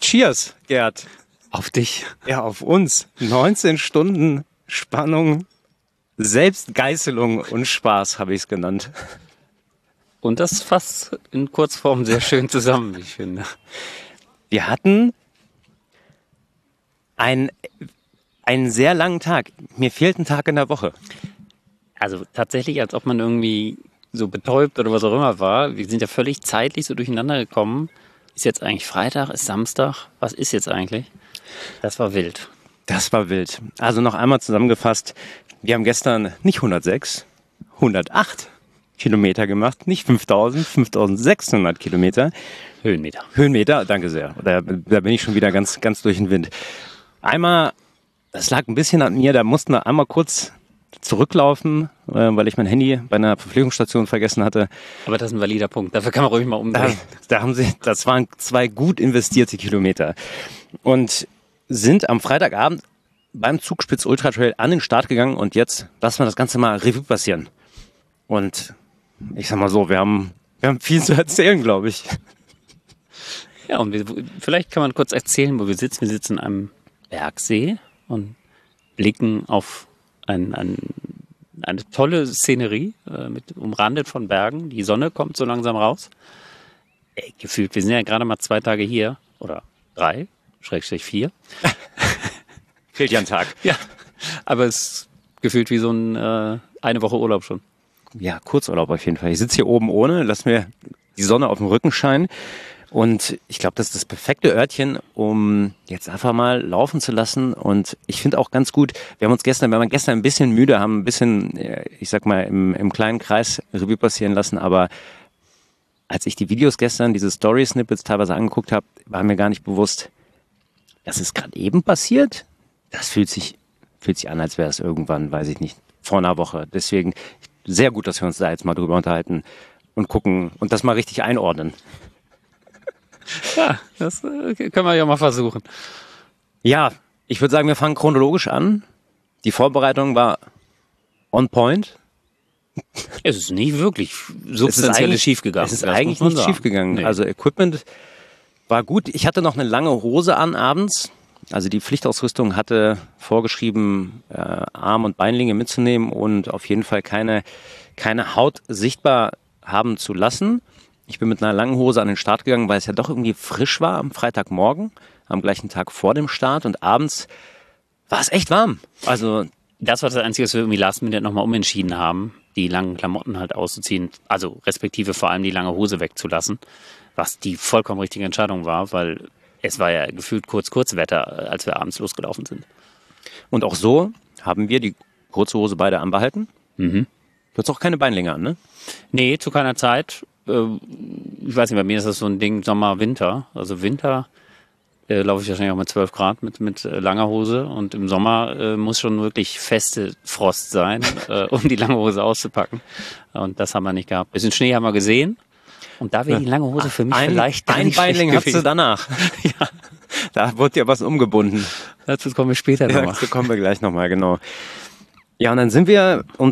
Cheers, Gerd. Auf dich. Ja, auf uns. 19 Stunden Spannung, Selbstgeißelung und Spaß habe ich es genannt. Und das fasst in Kurzform sehr schön zusammen, wie ich finde. Wir hatten einen sehr langen Tag. Mir fehlt ein Tag in der Woche. Also tatsächlich, als ob man irgendwie so betäubt oder was auch immer war. Wir sind ja völlig zeitlich so durcheinander gekommen. Ist jetzt eigentlich Freitag, ist Samstag? Was ist jetzt eigentlich? Das war wild. Das war wild. Also noch einmal zusammengefasst. Wir haben gestern nicht 106, 108 Kilometer gemacht. Nicht 5000, 5600 Kilometer. Höhenmeter, danke sehr. Da bin ich schon wieder ganz durch den Wind. Einmal, das lag ein bisschen an mir, da mussten wir einmal kurz zurücklaufen, weil ich mein Handy bei einer Verpflegungsstation vergessen hatte. Aber das ist ein valider Punkt, dafür kann man ruhig mal umdrehen. Das waren 2 gut investierte Kilometer. Und sind am Freitagabend beim Zugspitz Ultra Trail an den Start gegangen und jetzt lassen wir das Ganze mal Revue passieren. Und ich sag mal so, wir haben viel zu erzählen, glaube ich. Ja, und vielleicht kann man kurz erzählen, wo wir sitzen. Wir sitzen am Bergsee und blicken auf eine tolle Szenerie, umrandet von Bergen. Die Sonne kommt so langsam raus. Gefühlt, wir sind ja gerade mal 2 Tage hier, oder 3/4. Fehlt ja ein Tag. Ja, aber es ist gefühlt wie so eine Woche Urlaub schon. Ja, Kurzurlaub auf jeden Fall. Ich sitze hier oben ohne, lass mir die Sonne auf dem Rücken scheinen. Und ich glaube, das ist das perfekte Örtchen, um jetzt einfach mal laufen zu lassen. Und ich finde auch ganz gut, wir waren gestern ein bisschen müde, haben ein bisschen, ich sag mal, im kleinen Kreis Revue passieren lassen. Aber als ich die Videos gestern, diese Story-Snippets teilweise angeguckt habe, war mir gar nicht bewusst, das ist gerade eben passiert. Das fühlt sich an, als wäre es irgendwann, weiß ich nicht, vor einer Woche. Deswegen sehr gut, dass wir uns da jetzt mal drüber unterhalten und gucken und das mal richtig einordnen. Ja, das können wir ja mal versuchen. Ja, ich würde sagen, wir fangen chronologisch an. Die Vorbereitung war on point. Es ist nicht wirklich substanzielles schiefgegangen. Es ist eigentlich nicht schiefgegangen. Nee. Also Equipment war gut. Ich hatte noch eine lange Hose an abends. Also die Pflichtausrüstung hatte vorgeschrieben, Arm- und Beinlinge mitzunehmen und auf jeden Fall keine Haut sichtbar haben zu lassen. Ich bin mit einer langen Hose an den Start gegangen, weil es ja doch irgendwie frisch war am Freitagmorgen, am gleichen Tag vor dem Start. Und abends war es echt warm. Also das war das Einzige, was wir irgendwie last minute nochmal umentschieden haben, die langen Klamotten halt auszuziehen, also respektive vor allem die lange Hose wegzulassen, was die vollkommen richtige Entscheidung war, weil es war ja gefühlt Kurzwetter, als wir abends losgelaufen sind. Und auch so haben wir die kurze Hose beide anbehalten. Mhm. Du hast auch keine Beinlinge an, ne? Nee, zu keiner Zeit. Ich weiß nicht, bei mir ist das so ein Ding Sommer, Winter. Also Winter laufe ich wahrscheinlich auch mit 12 Grad mit langer Hose und im Sommer muss schon wirklich feste Frost sein, um die lange Hose auszupacken. Und das haben wir nicht gehabt. Bisschen Schnee haben wir gesehen. Und da wäre die lange Hose für mich vielleicht ein Beinling hast du danach. Ja. Da wurde ja was umgebunden. Dazu kommen wir später nochmal. Dazu kommen wir gleich nochmal, genau. Ja, und dann sind wir um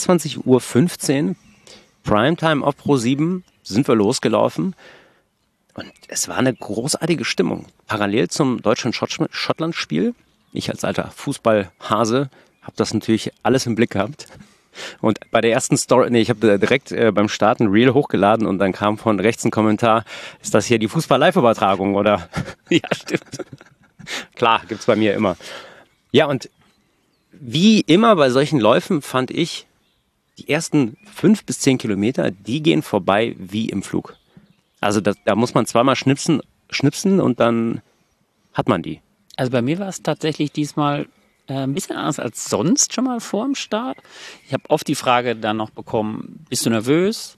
22:15 Uhr, Primetime auf Pro7, sind wir losgelaufen. Und es war eine großartige Stimmung. Parallel zum Deutschland-Schottland-Spiel. Ich als alter Fußballhase habe das natürlich alles im Blick gehabt. Und bei der ersten Story, ich habe direkt beim Start ein Reel hochgeladen und dann kam von rechts ein Kommentar, ist das hier die Fußball-Live-Übertragung, oder? Ja, stimmt. Klar, gibt's bei mir immer. Ja, und wie immer bei solchen Läufen fand ich, die ersten 5 bis 10 Kilometer, die gehen vorbei wie im Flug. Also da muss man zweimal schnipsen und dann hat man die. Also bei mir war es tatsächlich diesmal ein bisschen anders als sonst schon mal vor dem Start. Ich habe oft die Frage dann noch bekommen, bist du nervös?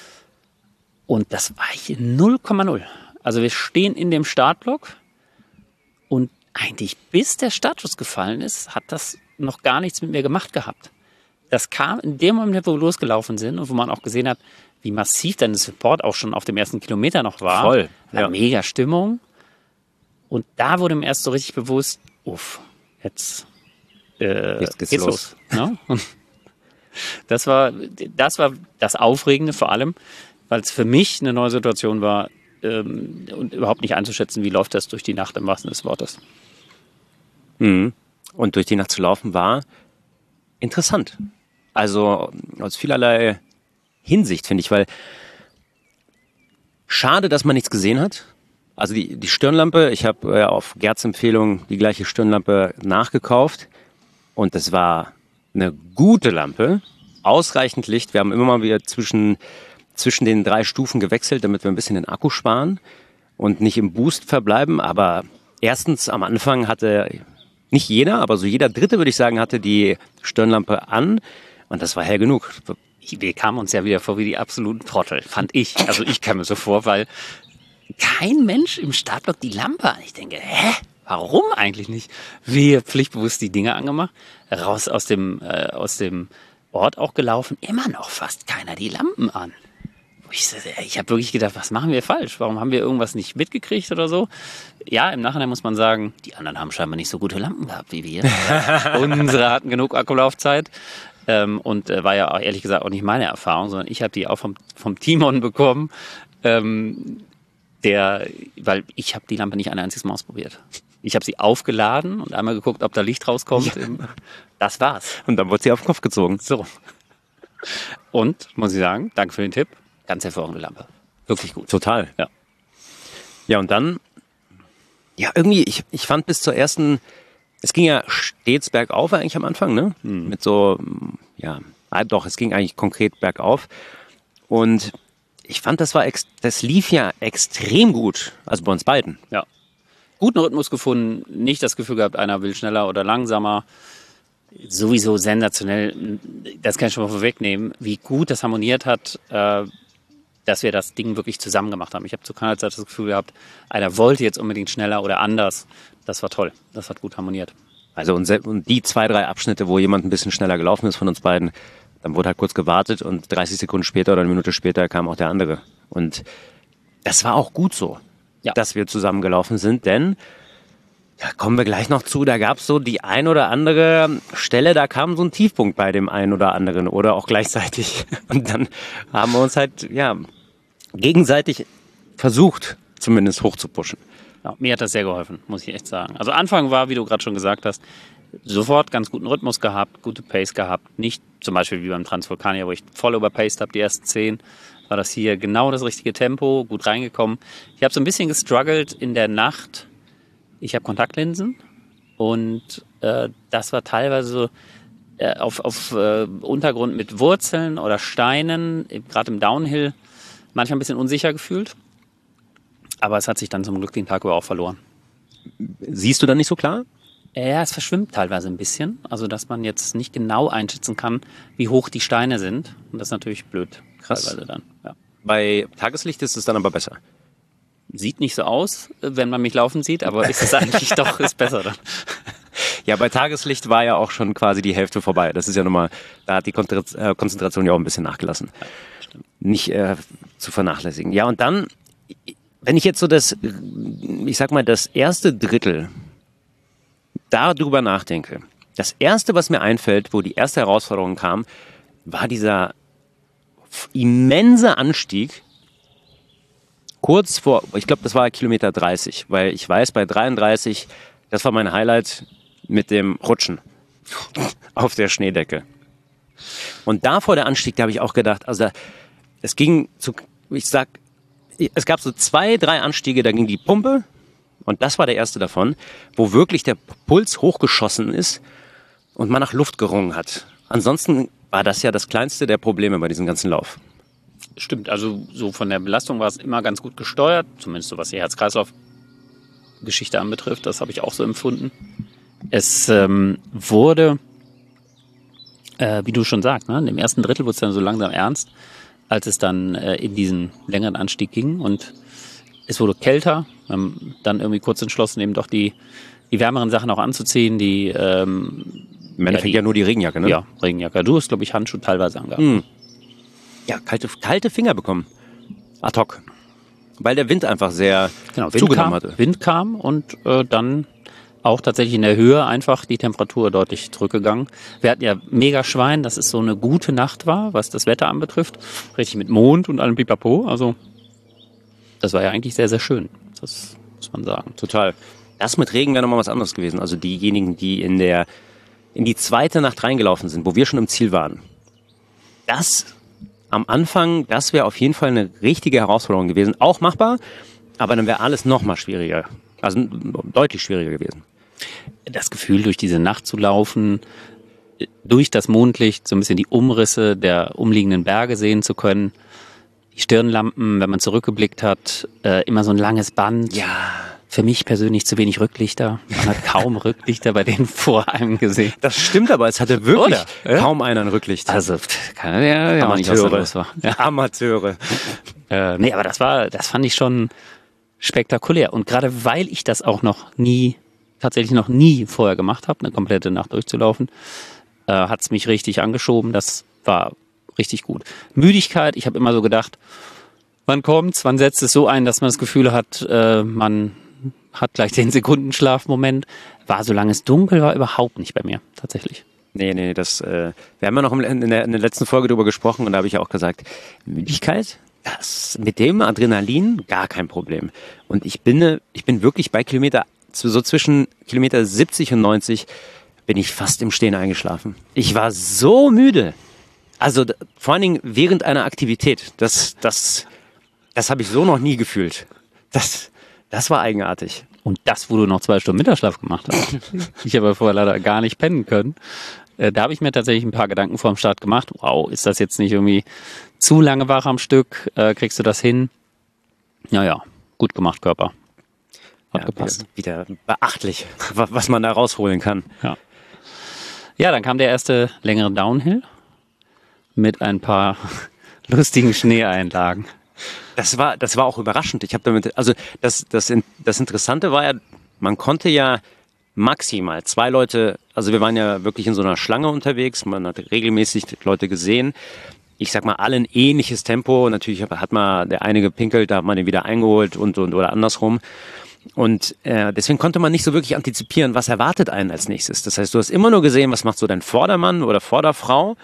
Und das war ich 0,0. Also wir stehen in dem Startblock und eigentlich bis der Startschuss gefallen ist, hat das noch gar nichts mit mir gemacht gehabt. Das kam in dem Moment, wo wir losgelaufen sind und wo man auch gesehen hat, wie massiv dann der Support auch schon auf dem ersten Kilometer noch war. Voll. Ja. Mega Stimmung. Und da wurde mir erst so richtig bewusst, jetzt geht's los. Ne? Das war das Aufregende vor allem, weil es für mich eine neue Situation war, und überhaupt nicht einzuschätzen, wie läuft das durch die Nacht im wahrsten Sinne des Wortes. Mhm. Und durch die Nacht zu laufen war interessant. Also aus vielerlei Hinsicht, finde ich, weil schade, dass man nichts gesehen hat. Also die Stirnlampe, ich habe auf Gerds Empfehlung die gleiche Stirnlampe nachgekauft und das war eine gute Lampe, ausreichend Licht. Wir haben immer mal wieder zwischen den 3 Stufen gewechselt, damit wir ein bisschen den Akku sparen und nicht im Boost verbleiben. Aber erstens am Anfang hatte nicht jeder, aber so jeder Dritte, würde ich sagen, hatte die Stirnlampe an und das war hell genug. Wir kamen uns ja wieder vor wie die absoluten Trottel, fand ich. Also ich kam mir so vor, weil kein Mensch im Startblock die Lampe an. Ich denke, warum eigentlich nicht? Wir pflichtbewusst die Dinge angemacht, raus aus dem Ort auch gelaufen, immer noch fast keiner die Lampen an. Ich habe wirklich gedacht, was machen wir falsch? Warum haben wir irgendwas nicht mitgekriegt oder so? Ja, im Nachhinein muss man sagen, die anderen haben scheinbar nicht so gute Lampen gehabt wie wir. Unsere hatten genug Akkulaufzeit. Und war ja auch ehrlich gesagt auch nicht meine Erfahrung, sondern ich habe die auch vom Timon bekommen, weil ich habe die Lampe nicht ein einziges Mal ausprobiert. Ich habe sie aufgeladen und einmal geguckt, ob da Licht rauskommt. Ja. Das war's. Und dann wurde sie auf den Kopf gezogen. So. Und, muss ich sagen, danke für den Tipp, ganz hervorragende Lampe. Wirklich gut. Total. Ja. Ja, und dann, ja, irgendwie, ich fand bis zur ersten, es ging ja stets bergauf eigentlich am Anfang, ne? Mit so, ja, doch, es ging eigentlich konkret bergauf. Und ich fand, das lief ja extrem gut. Also bei uns beiden. Ja. Guten Rhythmus gefunden, nicht das Gefühl gehabt, einer will schneller oder langsamer. Sowieso sensationell, das kann ich schon mal vorwegnehmen, wie gut das harmoniert hat, dass wir das Ding wirklich zusammen gemacht haben. Ich habe zu keiner Zeit das Gefühl gehabt, einer wollte jetzt unbedingt schneller oder anders. Das war toll, das hat gut harmoniert. Also und die 2, 3 Abschnitte, wo jemand ein bisschen schneller gelaufen ist von uns beiden, dann wurde halt kurz gewartet und 30 Sekunden später oder eine Minute später kam auch der andere. Und das war auch gut so, ja, dass wir zusammen gelaufen sind, denn da kommen wir gleich noch zu, da gab es so die ein oder andere Stelle, da kam so ein Tiefpunkt bei dem einen oder anderen oder auch gleichzeitig. Und dann haben wir uns halt, ja, gegenseitig versucht, zumindest hochzupuschen. Ja, mir hat das sehr geholfen, muss ich echt sagen. Also Anfang war, wie du gerade schon gesagt hast, sofort ganz guten Rhythmus gehabt, gute Pace gehabt. Nicht zum Beispiel wie beim Transvulkanier, wo ich voll überpaced habe, die ersten 10. War das hier genau das richtige Tempo, gut reingekommen. Ich habe so ein bisschen gestruggelt in der Nacht. Ich habe Kontaktlinsen und das war teilweise so auf Untergrund mit Wurzeln oder Steinen, gerade im Downhill, manchmal ein bisschen unsicher gefühlt. Aber es hat sich dann zum Glück den Tag über auch verloren. Siehst du dann nicht so klar? Ja, es verschwimmt teilweise ein bisschen. Also, dass man jetzt nicht genau einschätzen kann, wie hoch die Steine sind. Und das ist natürlich blöd. Krass. Teilweise dann, ja. Bei Tageslicht ist es dann aber besser. Sieht nicht so aus, wenn man mich laufen sieht, aber ist es eigentlich doch, ist besser dann. Ja, bei Tageslicht war ja auch schon quasi die Hälfte vorbei. Das ist ja nochmal, da hat die Konzentration ja auch ein bisschen nachgelassen. Ja, stimmt. Nicht zu vernachlässigen. Ja, und dann, wenn ich jetzt so das erste Drittel darüber nachdenke, das erste, was mir einfällt, wo die erste Herausforderung kam, war dieser immense Anstieg kurz vor, ich glaube, das war Kilometer 30, weil ich weiß, bei 33, das war mein Highlight mit dem Rutschen auf der Schneedecke. Und da vor der Anstieg, da habe ich auch gedacht, also es gab so 2, 3 Anstiege, da ging die Pumpe und das war der erste davon, wo wirklich der Puls hochgeschossen ist und man nach Luft gerungen hat. Ansonsten war das ja das kleinste der Probleme bei diesem ganzen Lauf. Stimmt, also so von der Belastung war es immer ganz gut gesteuert, zumindest so was die Herz-Kreislauf-Geschichte anbetrifft, das habe ich auch so empfunden. Es wurde, wie du schon sagst, ne, im ersten Drittel wurde es dann so langsam ernst, als es dann in diesen längeren Anstieg ging und es wurde kälter. Wir haben dann irgendwie kurz entschlossen, eben doch die wärmeren Sachen auch anzuziehen. Im Endeffekt ja nur die Regenjacke, ne? Ja, Regenjacke. Du hast, glaube ich, Handschuhe teilweise angehabt. Ja, kalte Finger bekommen. Ad hoc. Weil der Wind einfach sehr zugenommen hatte. Wind kam und dann auch tatsächlich in der Höhe einfach die Temperatur deutlich zurückgegangen. Wir hatten ja mega Schwein, dass es so eine gute Nacht war, was das Wetter anbetrifft. Richtig mit Mond und allem Pipapo. Also das war ja eigentlich sehr, sehr schön. Das muss man sagen. Total. Das mit Regen wäre nochmal was anderes gewesen. Also diejenigen, die in die zweite Nacht reingelaufen sind, wo wir schon im Ziel waren. Das am Anfang, das wäre auf jeden Fall eine richtige Herausforderung gewesen. Auch machbar, aber dann wäre alles nochmal schwieriger. Also deutlich schwieriger gewesen. Das Gefühl, durch diese Nacht zu laufen, durch das Mondlicht so ein bisschen die Umrisse der umliegenden Berge sehen zu können. Die Stirnlampen, wenn man zurückgeblickt hat, immer so ein langes Band. Ja. Für mich persönlich zu wenig Rücklichter. Man hat kaum Rücklichter bei denen vor einem gesehen. Das stimmt, aber es hatte wirklich kaum einer ein Rücklicht. Also, kann ja auch nicht, was da los war. Ja. Amateure. Nee, aber das fand ich schon spektakulär. Und gerade weil ich das auch tatsächlich noch nie vorher gemacht habe, eine komplette Nacht durchzulaufen, hat es mich richtig angeschoben. Das war richtig gut. Müdigkeit, ich habe immer so gedacht, wann kommt's, wann setzt es so ein, dass man das Gefühl hat, man hat gleich den Sekundenschlafmoment. War, solange es dunkel war, überhaupt nicht bei mir, tatsächlich. Nee, wir haben ja noch in der letzten Folge darüber gesprochen und da habe ich ja auch gesagt, Müdigkeit, das mit dem Adrenalin gar kein Problem. Und ich bin wirklich bei so zwischen Kilometer 70 und 90 bin ich fast im Stehen eingeschlafen. Ich war so müde. Also vor allen Dingen während einer Aktivität. Das habe ich so noch nie gefühlt. Das war eigenartig. Und das, wo du noch 2 Stunden Mittagsschlaf gemacht hast. Ich habe vorher leider gar nicht pennen können. Da habe ich mir tatsächlich ein paar Gedanken vor dem Start gemacht. Wow, ist das jetzt nicht irgendwie zu lange wach am Stück? Kriegst du das hin? Ja, gut gemacht, Körper. Hat gepasst. Wieder beachtlich, was man da rausholen kann. Ja, dann kam der erste längere Downhill mit ein paar lustigen Schneeeinlagen. Das war auch überraschend. Ich habe damit, also das Interessante war ja, man konnte ja maximal 2 Leute, also wir waren ja wirklich in so einer Schlange unterwegs, man hat regelmäßig Leute gesehen. Ich sag mal, alle ein ähnliches Tempo. Natürlich hat mal der eine gepinkelt, da hat man den wieder eingeholt und oder andersrum. Und deswegen konnte man nicht so wirklich antizipieren, was erwartet einen als nächstes. Das heißt, du hast immer nur gesehen, was macht so dein Vordermann oder Vorderfrau.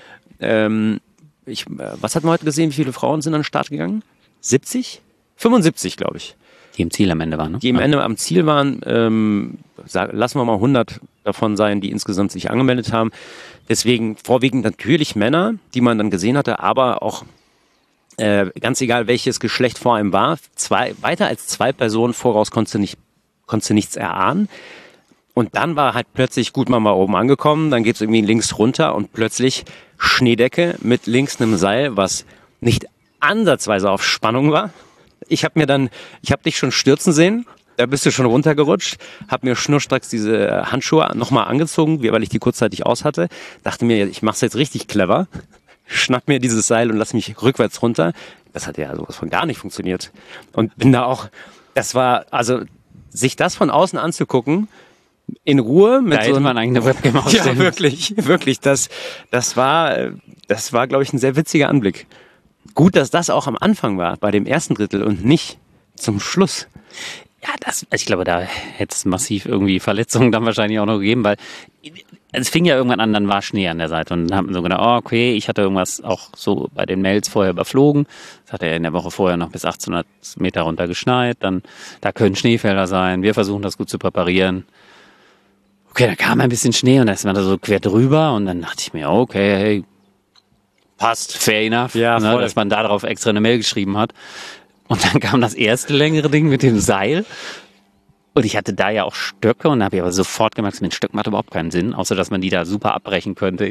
Was hat man heute gesehen? Wie viele Frauen sind an den Start gegangen? 70? 75, glaube ich. Die im Ziel am Ende waren, ne? Die am Ziel waren, lassen wir mal 100 davon sein, die insgesamt sich angemeldet haben. Deswegen vorwiegend natürlich Männer, die man dann gesehen hatte, aber auch ganz egal, welches Geschlecht vor einem war, weiter als 2 Personen voraus konntest du nichts erahnen. Und dann war halt plötzlich, gut, man war oben angekommen, dann geht's irgendwie links runter und plötzlich Schneedecke mit links einem Seil, was nicht ansatzweise auf Spannung war. Ich habe dich schon stürzen sehen, da bist du schon runtergerutscht, habe mir schnurstracks diese Handschuhe nochmal angezogen, weil ich die kurzzeitig aus hatte, dachte mir, ich mach's jetzt richtig clever, schnapp mir dieses Seil und lass mich rückwärts runter. Das hat ja sowas von gar nicht funktioniert. Und bin da auch, das war, also sich das von außen anzugucken, in Ruhe mit da hätte man eigentlich eine Webcam aufstellen. Ja, wirklich. Das war, glaube ich, ein sehr witziger Anblick. Gut, dass das auch am Anfang war, bei dem ersten Drittel und nicht zum Schluss. Ja, ich glaube, da hätte es massiv irgendwie Verletzungen dann wahrscheinlich auch noch gegeben, weil es fing ja irgendwann an, dann war Schnee an der Seite und dann hat man so gedacht, okay, ich hatte irgendwas auch so bei den Mails vorher überflogen. Das hat ja in der Woche vorher noch bis 1800 Meter runter geschneit, dann da können Schneefelder sein, wir versuchen das gut zu präparieren. Okay, dann kam ein bisschen Schnee und dann ist man da so quer drüber und dann dachte ich mir, okay, hey, passt, fair enough, ja, ne, dass man darauf extra eine Mail geschrieben hat. Und dann kam das erste längere Ding mit dem Seil und ich hatte da ja auch Stöcke und habe aber sofort gemerkt, mit Stöcken macht überhaupt keinen Sinn, außer dass man die da super abbrechen könnte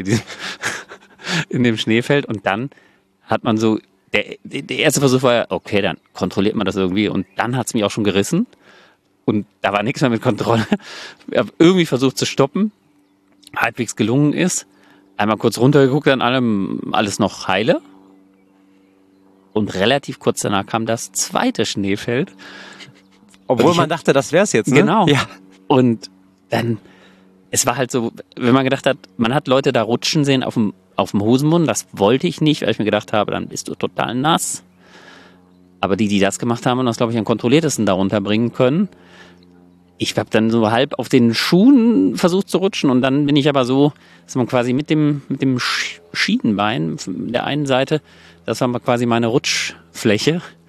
in dem Schneefeld und dann hat man so, der erste Versuch war ja, okay, dann kontrolliert man das irgendwie und dann hat es mich auch schon gerissen. Und da war nichts mehr mit Kontrolle. Ich habe irgendwie versucht zu stoppen. Halbwegs gelungen ist. Einmal kurz runtergeguckt, an allem alles noch heile. Und relativ kurz danach kam das zweite Schneefeld. Obwohl man dachte, das wär's jetzt, ne? Genau. Ja. Und dann, es war halt so, wenn man gedacht hat, man hat Leute da rutschen sehen auf dem Hosenbund. Das wollte ich nicht, weil ich mir gedacht habe, dann bist du total nass. Aber die das gemacht haben, haben das, glaube ich, am kontrolliertesten darunter bringen können. Ich habe dann so halb auf den Schuhen versucht zu rutschen und dann bin ich aber so, dass man quasi mit dem Schienenbein der einen Seite, das war quasi meine Rutschfläche,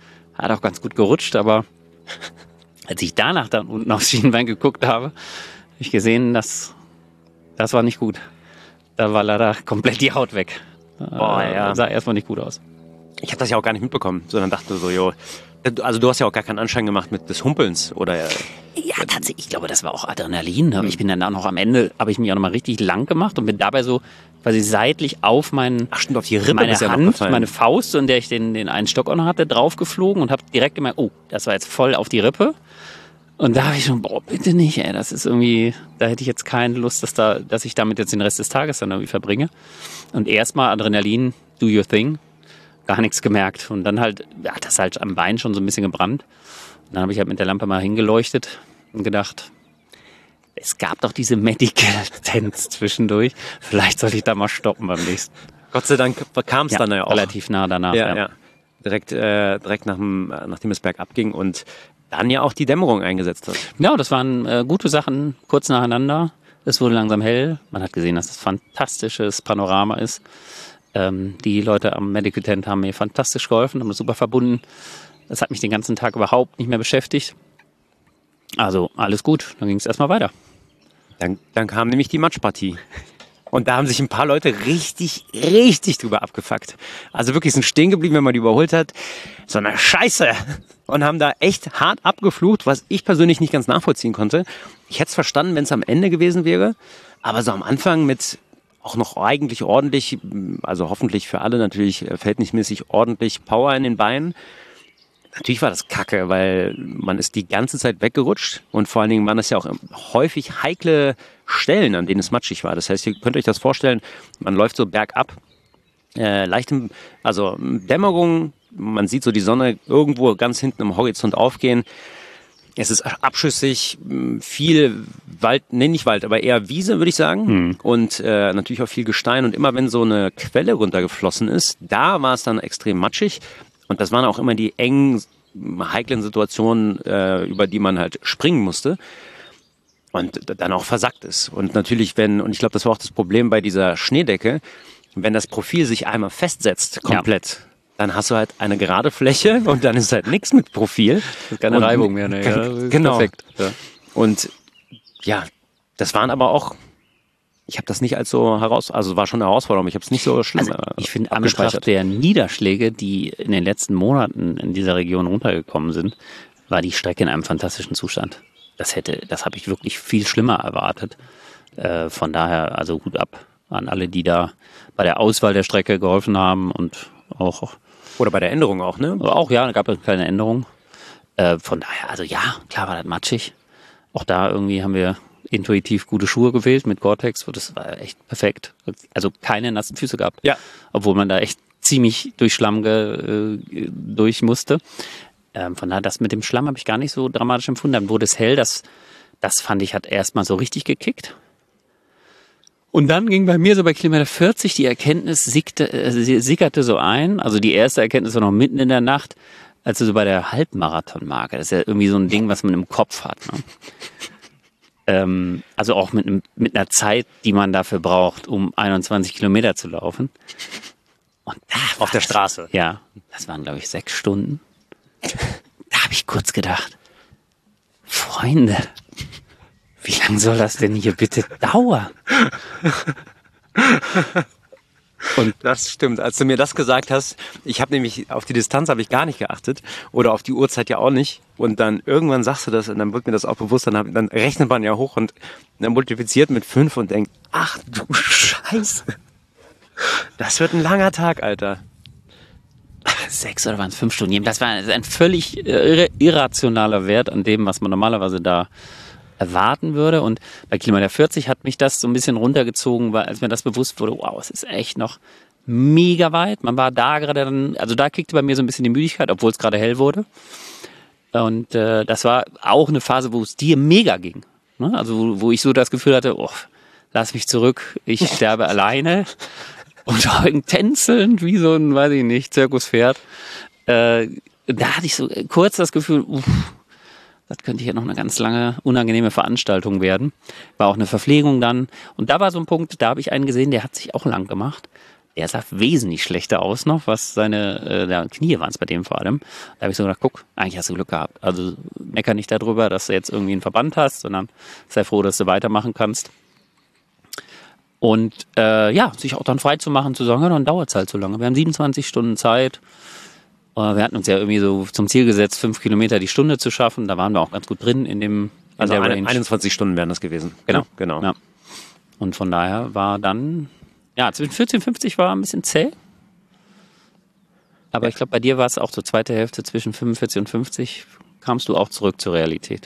Hat auch ganz gut gerutscht, aber als ich danach dann unten aufs Schienbein geguckt habe ich gesehen, das war nicht gut. Da war leider komplett die Haut weg. Ja. Sah erstmal nicht gut aus. Ich habe das ja auch gar nicht mitbekommen, sondern dachte so, jo, also du hast ja auch gar keinen Anschein gemacht mit des Humpelns, oder? Ja, tatsächlich, ich glaube, das war auch Adrenalin. Ne? Ich bin dann auch noch am Ende, habe ich mich auch noch mal richtig lang gemacht und bin dabei so quasi seitlich auf meine auf die Rippe meine ist ja noch Hand, gefallen. meine Faust, in der ich den einen Stock auch noch hatte, draufgeflogen und habe direkt gemerkt, oh, das war jetzt voll auf die Rippe. Und da habe ich schon, boah, bitte nicht, ey, das ist irgendwie, da hätte ich jetzt keine Lust, dass ich damit jetzt den Rest des Tages dann irgendwie verbringe. Und erstmal Adrenalin, do your thing, gar nichts gemerkt. Und dann halt, ja, das halt am Bein schon so ein bisschen gebrannt. Und dann habe ich halt mit der Lampe mal hingeleuchtet und gedacht, es gab doch diese Medical Tents zwischendurch. Vielleicht sollte ich da mal stoppen beim nächsten. Gott sei Dank kam es dann ja auch. Relativ nah danach. Ja. Direkt nachdem es bergab ging und dann ja auch die Dämmerung eingesetzt hat. Ja, das waren gute Sachen, kurz nacheinander. Es wurde langsam hell. Man hat gesehen, dass es fantastisches Panorama ist. Die Leute am Medical Tent haben mir fantastisch geholfen, haben das super verbunden. Das hat mich den ganzen Tag überhaupt nicht mehr beschäftigt. Also alles gut, dann ging es erstmal weiter. Dann kam nämlich die Matschpartie. Und da haben sich ein paar Leute richtig, richtig drüber abgefuckt. Also wirklich sind stehen geblieben, wenn man die überholt hat. So eine Scheiße. Und haben da echt hart abgeflucht, was ich persönlich nicht ganz nachvollziehen konnte. Ich hätte es verstanden, wenn es am Ende gewesen wäre. Aber so am Anfang mit auch noch eigentlich ordentlich, also hoffentlich für alle natürlich verhältnismäßig ordentlich Power in den Beinen. Natürlich war das kacke, weil man ist die ganze Zeit weggerutscht und vor allen Dingen waren das ja auch häufig heikle Stellen, an denen es matschig war. Das heißt, ihr könnt euch das vorstellen, man läuft so bergab, also Dämmerung, man sieht so die Sonne irgendwo ganz hinten am Horizont aufgehen. Es ist abschüssig, viel Wald, nicht Wald, aber eher Wiese, würde ich sagen. Und natürlich auch viel Gestein. Und immer wenn so eine Quelle runtergeflossen ist, da war es dann extrem matschig. Und das waren auch immer die engen, heiklen Situationen, über die man halt springen musste. Und dann auch versackt ist. Und natürlich, und ich glaube, das war auch das Problem bei dieser Schneedecke, wenn das Profil sich einmal festsetzt, komplett, dann hast du halt eine gerade Fläche und dann ist halt nichts mit Profil. Keine Reibung mehr, ne? Ja, genau. Perfekt. Ja. Und ja, das waren aber auch, ich habe das nicht als so also war schon eine Herausforderung, ich habe es nicht so schlimm Ich finde, an Betracht der Niederschläge, die in den letzten Monaten in dieser Region runtergekommen sind, war die Strecke in einem fantastischen Zustand. Das habe ich wirklich viel schlimmer erwartet. Von daher, also Hut ab an alle, die da bei der Auswahl der Strecke geholfen haben und auch. Oder bei der Änderung auch, ne? Auch, ja, da gab es eine kleine Änderung. Von daher, also ja, klar war das matschig. Auch da irgendwie haben wir intuitiv gute Schuhe gewählt mit Gore-Tex. Das war echt perfekt. Also keine nassen Füße gehabt. Ja. Obwohl man da echt ziemlich durch Schlamm durch musste. Von daher, das mit dem Schlamm habe ich gar nicht so dramatisch empfunden. Dann wurde es hell. Das fand ich, hat erstmal so richtig gekickt. Und dann ging bei mir so bei Kilometer 40 die Erkenntnis sickerte so ein. Also die erste Erkenntnis war noch mitten in der Nacht, als so bei der Halbmarathon-Marke. Das ist ja irgendwie so ein Ding, was man im Kopf hat. Ne? Also auch mit einer Zeit, die man dafür braucht, um 21 Kilometer zu laufen. Und auf der Straße. Ja, das waren, glaube ich, 6 Stunden. Da habe ich kurz gedacht, Freunde, wie lange soll das denn hier bitte dauern? Und das stimmt. Als du mir das gesagt hast, ich habe nämlich auf die Distanz habe ich gar nicht geachtet oder auf die Uhrzeit ja auch nicht. Und dann irgendwann sagst du das und dann wird mir das auch bewusst. Dann rechnet man ja hoch und dann multipliziert mit 5 und denkt, ach du Scheiße, das wird ein langer Tag, Alter. 6 oder waren es 5 Stunden? Das war ein völlig irrationaler Wert an dem, was man normalerweise da erwarten würde. Und bei Kilometer 40 hat mich das so ein bisschen runtergezogen, weil als mir das bewusst wurde, wow, es ist echt noch mega weit. Man war da gerade dann, also da kickte bei mir so ein bisschen die Müdigkeit, obwohl es gerade hell wurde. Und das war auch eine Phase, wo es dir mega ging. Ne? Also wo ich so das Gefühl hatte, oh, lass mich zurück, ich sterbe alleine. Und tänzelnd wie so ein, weiß ich nicht, Zirkuspferd. Da hatte ich so kurz das Gefühl, das könnte hier noch eine ganz lange, unangenehme Veranstaltung werden. War auch eine Verpflegung dann. Und da war so ein Punkt, da habe ich einen gesehen, der hat sich auch lang gemacht. Der sah wesentlich schlechter aus noch, was seine Knie waren es bei dem vor allem. Da habe ich so gedacht, guck, eigentlich hast du Glück gehabt. Also mecker nicht darüber, dass du jetzt irgendwie einen Verband hast, sondern sei froh, dass du weitermachen kannst. Und sich auch dann frei zu machen, zu sagen, ja, dann dauert es halt so lange. Wir haben 27 Stunden Zeit. Wir hatten uns ja irgendwie so zum Ziel gesetzt, 5 Kilometer die Stunde zu schaffen. Da waren wir auch ganz gut drin in der Range. 21 Stunden wären das gewesen. Genau. Ja. Und von daher war dann, zwischen 14 und 50 war ein bisschen zäh. Aber ich glaube, bei dir war es auch zur zweite Hälfte zwischen 45 und 50, kamst du auch zurück zur Realität.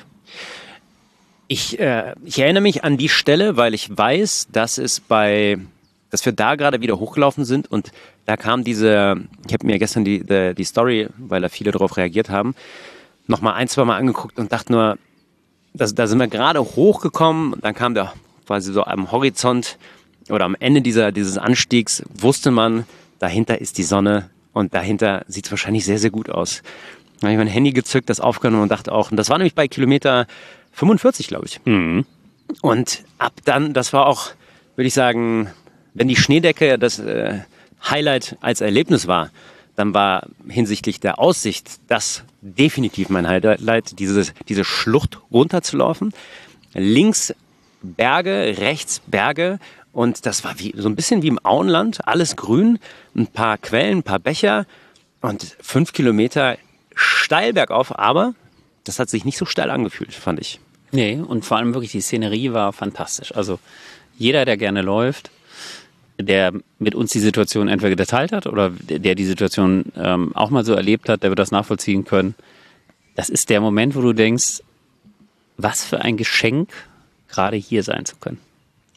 Ich erinnere mich an die Stelle, weil ich weiß, dass wir da gerade wieder hochgelaufen sind und da kam ich habe mir gestern die Story, weil da viele darauf reagiert haben, nochmal 1-2 Mal angeguckt und dachte nur, da sind wir gerade hochgekommen und dann kam der quasi so am Horizont oder am Ende dieses Anstiegs, wusste man, dahinter ist die Sonne und dahinter sieht es wahrscheinlich sehr, sehr gut aus. Da habe ich mein Handy gezückt, das aufgenommen und dachte auch, und das war nämlich bei Kilometer 45, glaube ich. Mhm. Und ab dann, das war auch, würde ich sagen, wenn die Schneedecke das Highlight als Erlebnis war, dann war hinsichtlich der Aussicht das definitiv mein Highlight, diese Schlucht runterzulaufen. Links Berge, rechts Berge und das war so ein bisschen wie im Auenland, alles grün, ein paar Quellen, ein paar Becher und 5 Kilometer steil bergauf, aber das hat sich nicht so steil angefühlt, fand ich. Nee, und vor allem wirklich die Szenerie war fantastisch. Also jeder, der gerne läuft, der mit uns die Situation entweder geteilt hat oder der die Situation auch mal so erlebt hat, der wird das nachvollziehen können. Das ist der Moment, wo du denkst, was für ein Geschenk, gerade hier sein zu können.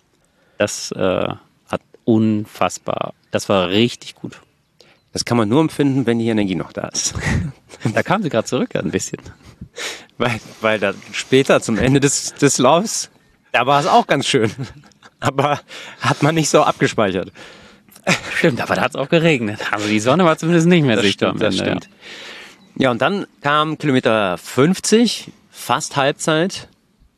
Das hat unfassbar, das war richtig gut. Das kann man nur empfinden, wenn die Energie noch da ist. Da kam sie gerade zurück ein bisschen. Weil da später zum Ende des Laufs, da war es auch ganz schön. Aber hat man nicht so abgespeichert. Stimmt, aber da hat es auch geregnet. Also die Sonne war zumindest nicht mehr sichtbar. Das stimmt. Ja, und dann kam Kilometer 50, fast Halbzeit.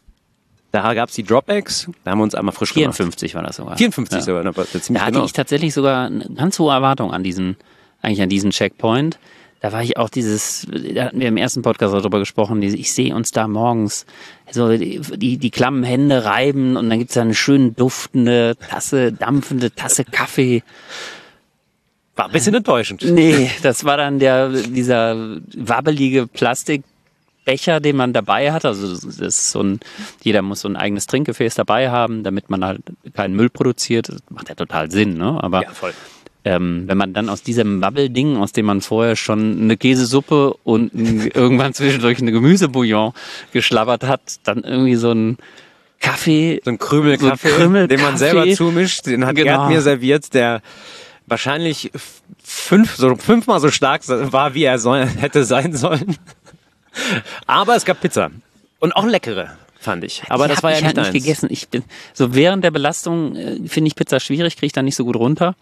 Da gab es die Dropbacks, da haben wir uns einmal frisch 54 gemacht. War das sogar. 54 sogar. Da hatte ich tatsächlich sogar eine ganz hohe Erwartung an diesen Checkpoint. Da war ich auch da hatten wir im ersten Podcast darüber gesprochen, ich sehe uns da morgens so die klammen Hände reiben und dann gibt's da eine schön dampfende Tasse Kaffee. War ein bisschen enttäuschend. Nee, das war dann dieser wabbelige Plastikbecher, den man dabei hat. Also das ist jeder muss so ein eigenes Trinkgefäß dabei haben, damit man halt keinen Müll produziert. Das macht ja total Sinn, ne? Aber ja, voll. Wenn man dann aus diesem Wabbelding, aus dem man vorher schon eine Käsesuppe und irgendwann zwischendurch eine Gemüsebouillon geschlabbert hat, dann irgendwie so ein Kaffee. So ein Krümelkaffee, den man selber zumischt, den hat Gerd mir serviert, der wahrscheinlich fünfmal so stark war, wie er hätte sein sollen. Aber es gab Pizza. Und auch leckere, fand ich. Aber das war ja nicht eins. Gegessen. Ich bin so während der Belastung finde ich Pizza schwierig, kriege ich da nicht so gut runter.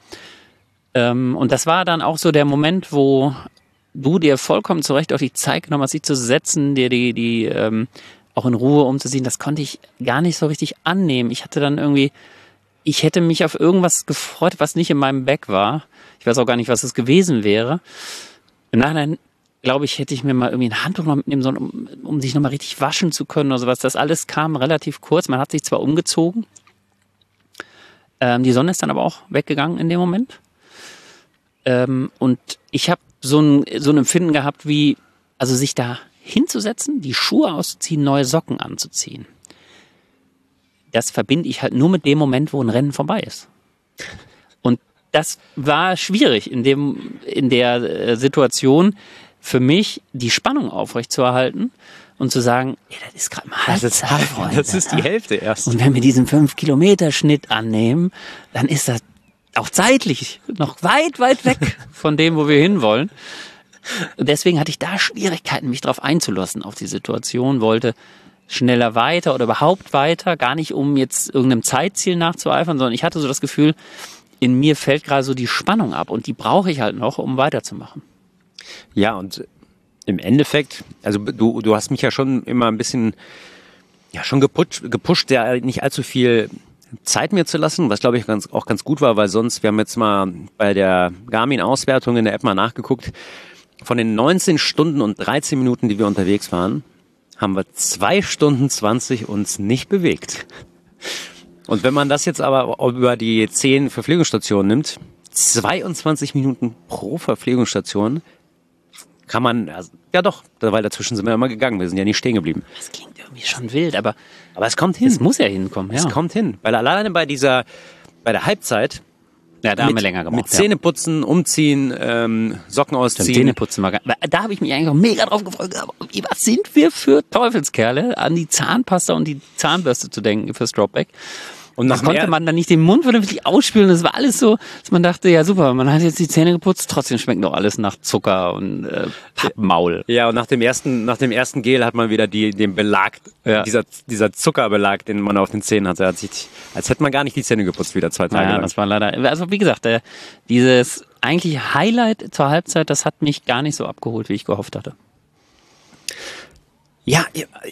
Und das war dann auch so der Moment, wo du dir vollkommen zu Recht auch die Zeit genommen hast, sie zu setzen, dir die auch in Ruhe umzuziehen. Das konnte ich gar nicht so richtig annehmen. Ich hätte mich auf irgendwas gefreut, was nicht in meinem Bag war. Ich weiß auch gar nicht, was es gewesen wäre. Im Nachhinein, glaube ich, hätte ich mir mal irgendwie ein Handtuch noch mitnehmen sollen, um sich nochmal richtig waschen zu können oder sowas. Das alles kam relativ kurz. Man hat sich zwar umgezogen. Die Sonne ist dann aber auch weggegangen in dem Moment. Und ich habe so ein Empfinden gehabt, wie, also sich da hinzusetzen, die Schuhe auszuziehen, neue Socken anzuziehen. Das verbinde ich halt nur mit dem Moment, wo ein Rennen vorbei ist. Und das war schwierig in der Situation für mich, die Spannung aufrechtzuerhalten und zu sagen, das ist gerade mal Halbzeit, Freunde. Das ist die Hälfte erst. Und wenn wir diesen 5-Kilometer-Schnitt annehmen, dann ist das auch zeitlich noch weit, weit weg von dem, wo wir hinwollen. Deswegen hatte ich da Schwierigkeiten, mich darauf einzulassen, auf die Situation, wollte schneller weiter oder überhaupt weiter, gar nicht um jetzt irgendeinem Zeitziel nachzueifern, sondern ich hatte so das Gefühl, in mir fällt gerade so die Spannung ab und die brauche ich halt noch, um weiterzumachen. Ja, und im Endeffekt, also du hast mich ja schon immer ein bisschen schon gepusht, ja nicht allzu viel Zeit mir zu lassen, was glaube ich auch ganz gut war, weil sonst, wir haben jetzt mal bei der Garmin-Auswertung in der App mal nachgeguckt, von den 19 Stunden und 13 Minuten, die wir unterwegs waren, haben wir 2 Stunden 20 uns nicht bewegt. Und wenn man das jetzt aber über die 10 Verpflegungsstationen nimmt, 22 Minuten pro Verpflegungsstation, kann man, also, ja doch, weil dazwischen sind wir immer gegangen, wir sind ja nicht stehen geblieben. Das klingt irgendwie schon wild, aber es kommt hin. es muss ja hinkommen, ja. Es kommt hin, weil alleine bei der Halbzeit, Ja, da haben wir länger gemacht. mit Zähneputzen, Umziehen, Socken ausziehen. Zähneputzen war da habe ich mich eigentlich auch mega drauf gefreut. Aber was sind wir für Teufelskerle, an die Zahnpasta und die Zahnbürste zu denken fürs Dropback? Und das konnte man dann nicht den Mund vernünftig ausspülen. Das war alles so, dass man dachte, ja super, man hat jetzt die Zähne geputzt, trotzdem schmeckt noch alles nach Zucker und Pappmaul. Ja, und nach dem ersten Gel hat man wieder den Belag, dieser Zuckerbelag, den man auf den Zähnen hatte. Als hätte man gar nicht die Zähne geputzt, wieder 2 Tage lang. Das war leider, also wie gesagt, dieses eigentlich Highlight zur Halbzeit, das hat mich gar nicht so abgeholt, wie ich gehofft hatte. Ja,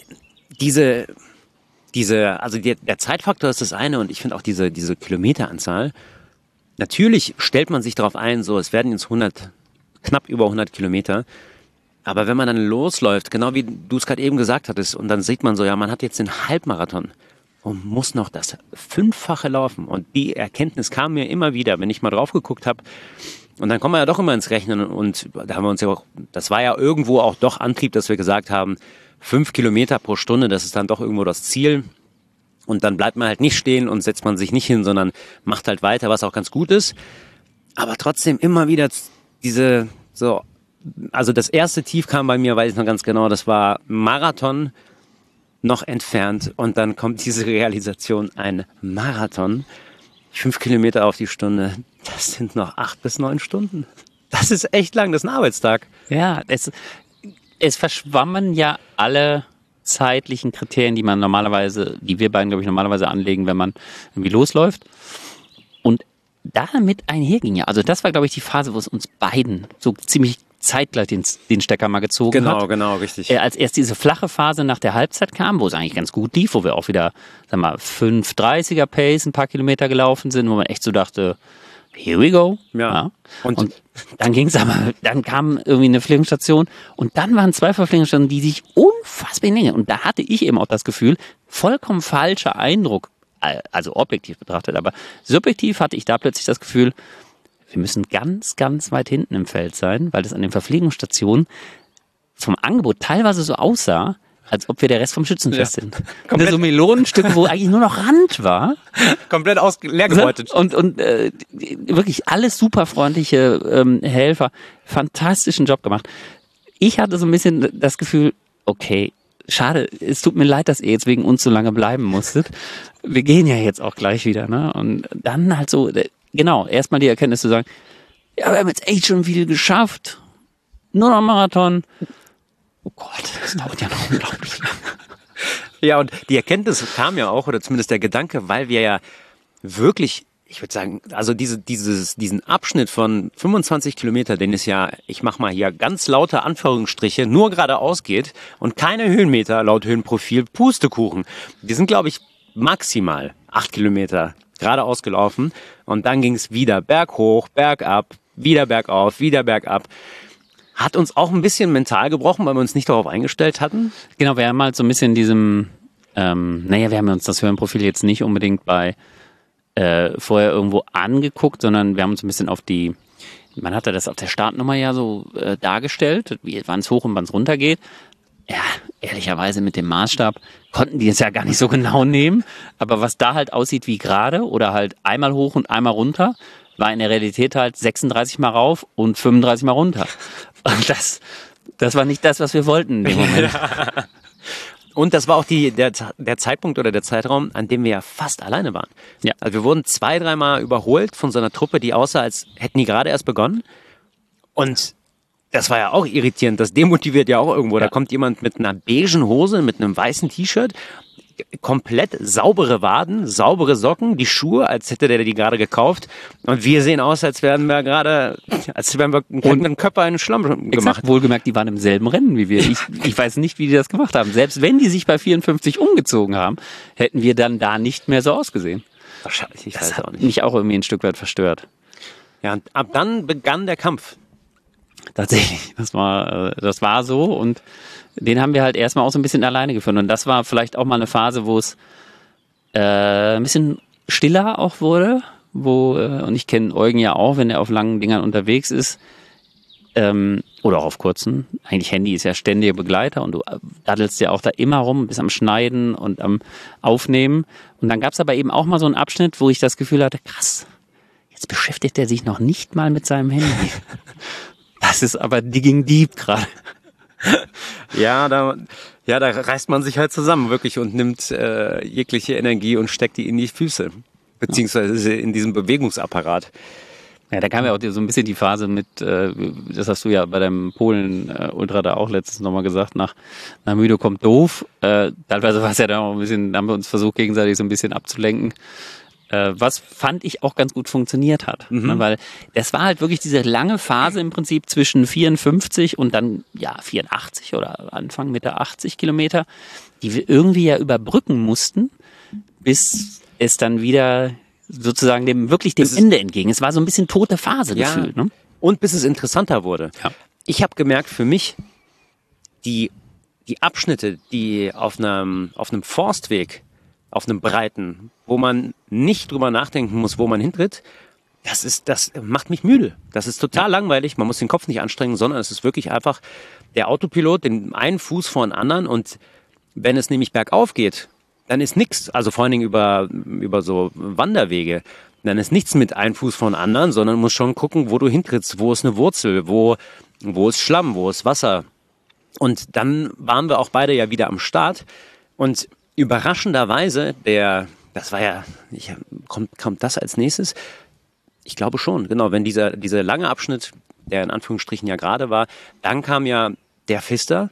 also der Zeitfaktor ist das eine und ich finde auch diese Kilometeranzahl. Natürlich stellt man sich darauf ein, so es werden jetzt knapp über 100 Kilometer. Aber wenn man dann losläuft, genau wie du es gerade eben gesagt hattest, und dann sieht man so, ja, man hat jetzt den Halbmarathon und muss noch das 5-fache laufen. Und die Erkenntnis kam mir immer wieder, wenn ich mal drauf geguckt habe. Und dann kommen wir ja doch immer ins Rechnen und da haben wir uns ja auch, das war ja irgendwo auch doch Antrieb, dass wir gesagt haben, 5 Kilometer pro Stunde, das ist dann doch irgendwo das Ziel. Und dann bleibt man halt nicht stehen und setzt man sich nicht hin, sondern macht halt weiter, was auch ganz gut ist. Aber trotzdem immer wieder also das erste Tief kam bei mir, weiß ich noch ganz genau, das war Marathon noch entfernt. Und dann kommt diese Realisation, ein Marathon, 5 Kilometer auf die Stunde, das sind noch 8 bis 9 Stunden. Das ist echt lang, das ist ein Arbeitstag. Ja, es verschwammen ja alle zeitlichen Kriterien, die wir beiden, glaube ich, normalerweise anlegen, wenn man irgendwie losläuft. Und damit einherging ja, also das war, glaube ich, die Phase, wo es uns beiden so ziemlich zeitgleich den Stecker mal gezogen hat. Genau, richtig. Als erst diese flache Phase nach der Halbzeit kam, wo es eigentlich ganz gut lief, wo wir auch wieder, 5:30er Pace ein paar Kilometer gelaufen sind, wo man echt so dachte, here we go. Ja. Und dann kam irgendwie eine Pflegungsstation und dann waren 2 Verpflegungsstationen, die sich unfassbar länger. Und da hatte ich eben auch das Gefühl, vollkommen falscher Eindruck, also objektiv betrachtet, aber subjektiv hatte ich da plötzlich das Gefühl, wir müssen ganz, ganz weit hinten im Feld sein, weil das an den Verpflegungsstationen vom Angebot teilweise so aussah, als ob wir der Rest vom Schützenfest sind. So Melonenstücke, wo eigentlich nur noch Rand war. Komplett leer gebeutet. Und wirklich alles super freundliche Helfer. Fantastischen Job gemacht. Ich hatte so ein bisschen das Gefühl, okay, schade, es tut mir leid, dass ihr jetzt wegen uns so lange bleiben musstet. Wir gehen ja jetzt auch gleich wieder, ne? Und dann halt so, genau, erstmal die Erkenntnis zu sagen, ja, wir haben jetzt echt schon viel geschafft. Nur noch Marathon. Oh Gott, das dauert ja noch unglaublich lange. Ja, und die Erkenntnis kam ja auch, oder zumindest der Gedanke, weil wir ja wirklich, ich würde sagen, also diesen Abschnitt von 25 Kilometer, den es ja, ich mache mal hier ganz laute Anführungsstriche, nur geradeaus geht und keine Höhenmeter laut Höhenprofil, Pustekuchen. Die sind, glaube ich, maximal 8 Kilometer geradeaus gelaufen und dann ging es wieder berghoch, bergab, wieder bergauf, wieder bergab. Hat uns auch ein bisschen mental gebrochen, weil wir uns nicht darauf eingestellt hatten. Genau, wir haben halt so ein bisschen wir haben uns das Höhenprofil jetzt nicht unbedingt vorher irgendwo angeguckt, sondern wir haben uns ein bisschen man hatte das auf der Startnummer ja so dargestellt, wann es hoch und wann es runter geht. Ja, ehrlicherweise mit dem Maßstab konnten die es ja gar nicht so genau nehmen, aber was da halt aussieht wie gerade oder halt einmal hoch und einmal runter, war in der Realität halt 36 Mal rauf und 35 Mal runter. Und das war nicht das, was wir wollten in dem Moment. Und das war auch der Zeitpunkt oder der Zeitraum, an dem wir ja fast alleine waren. Ja. Also wir wurden 2-3 Mal überholt von so einer Truppe, die aussah, als hätten die gerade erst begonnen. Und das war ja auch irritierend, das demotiviert ja auch irgendwo. Ja. Da kommt jemand mit einer beigen Hose, mit einem weißen T-Shirt, komplett saubere Waden, saubere Socken, die Schuhe, als hätte der die gerade gekauft. Und wir sehen aus, als wären wir einen Körper in den Schlamm gemacht. Exakt, wohlgemerkt, die waren im selben Rennen wie wir. Ich weiß nicht, wie die das gemacht haben. Selbst wenn die sich bei 54 umgezogen haben, hätten wir dann da nicht mehr so ausgesehen. Wahrscheinlich, ich Das weiß auch hat nicht. mich auch irgendwie ein Stück weit verstört. Ja, und ab dann begann der Kampf. Tatsächlich, das war so und den haben wir halt erstmal auch so ein bisschen alleine geführt. Und das war vielleicht auch mal eine Phase, wo es ein bisschen stiller auch wurde, und ich kenne Eugen ja auch, wenn er auf langen Dingern unterwegs ist, oder auch auf kurzen. Eigentlich Handy ist ja ständiger Begleiter und du daddelst ja auch da immer rum, bist am Schneiden und am Aufnehmen. Und dann gab es aber eben auch mal so einen Abschnitt, wo ich das Gefühl hatte, krass, jetzt beschäftigt er sich noch nicht mal mit seinem Handy. Das ist aber digging deep gerade. Ja, da reißt man sich halt zusammen, wirklich, und nimmt jegliche Energie und steckt die in die Füße. Beziehungsweise in diesem Bewegungsapparat. Ja, da kam ja auch so ein bisschen die Phase mit, das hast du ja bei deinem Polen-Ultra da auch letztens nochmal gesagt, nach müde kommt doof. Teilweise war es ja da auch ein bisschen, da haben wir uns versucht, gegenseitig so ein bisschen abzulenken. Was fand ich auch ganz gut funktioniert hat. Ne, weil das war halt wirklich diese lange Phase im Prinzip zwischen 54 und dann 84 oder Anfang Mitte 80 Kilometer, die wir irgendwie ja überbrücken mussten, bis es dann wieder sozusagen dem Ende entging. Es war so ein bisschen tote Phase gefühlt. Ne? Und bis es interessanter wurde. Ja. Ich habe gemerkt, für mich, die Abschnitte, die auf einem Forstweg, auf einem breiten, wo man nicht drüber nachdenken muss, wo man hintritt, das macht mich müde. Das ist total langweilig. Man muss den Kopf nicht anstrengen, sondern es ist wirklich einfach der Autopilot, den einen Fuß vor den anderen. Und wenn es nämlich bergauf geht, dann ist nichts, also vor allen Dingen über so Wanderwege, dann ist nichts mit einem Fuß vor den anderen, sondern muss schon gucken, wo du hintrittst, wo ist eine Wurzel, wo ist Schlamm, wo ist Wasser. Und dann waren wir auch beide ja wieder am Start. Und überraschenderweise, kommt das als nächstes? Ich glaube schon, genau, wenn dieser lange Abschnitt, der in Anführungsstrichen ja gerade war, dann kam ja der Pfister,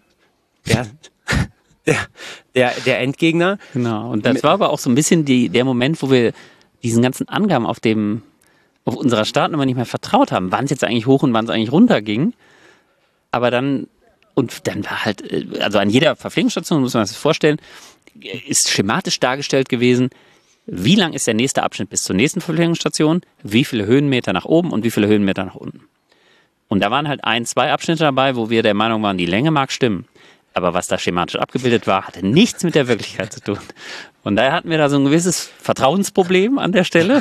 der Endgegner. Genau, und das war aber auch so ein bisschen der Moment, wo wir diesen ganzen Angaben auf unserer Startnummer nicht mehr vertraut haben, wann es jetzt eigentlich hoch und wann es eigentlich runter ging. Aber dann war halt, also an jeder Verpflegungsstation, muss man sich das vorstellen, ist schematisch dargestellt gewesen, wie lang ist der nächste Abschnitt bis zur nächsten Verpflegungsstation, wie viele Höhenmeter nach oben und wie viele Höhenmeter nach unten. Und da waren halt 2 Abschnitte dabei, wo wir der Meinung waren, die Länge mag stimmen. Aber was da schematisch abgebildet war, hatte nichts mit der Wirklichkeit zu tun. Von daher hatten wir da so ein gewisses Vertrauensproblem an der Stelle.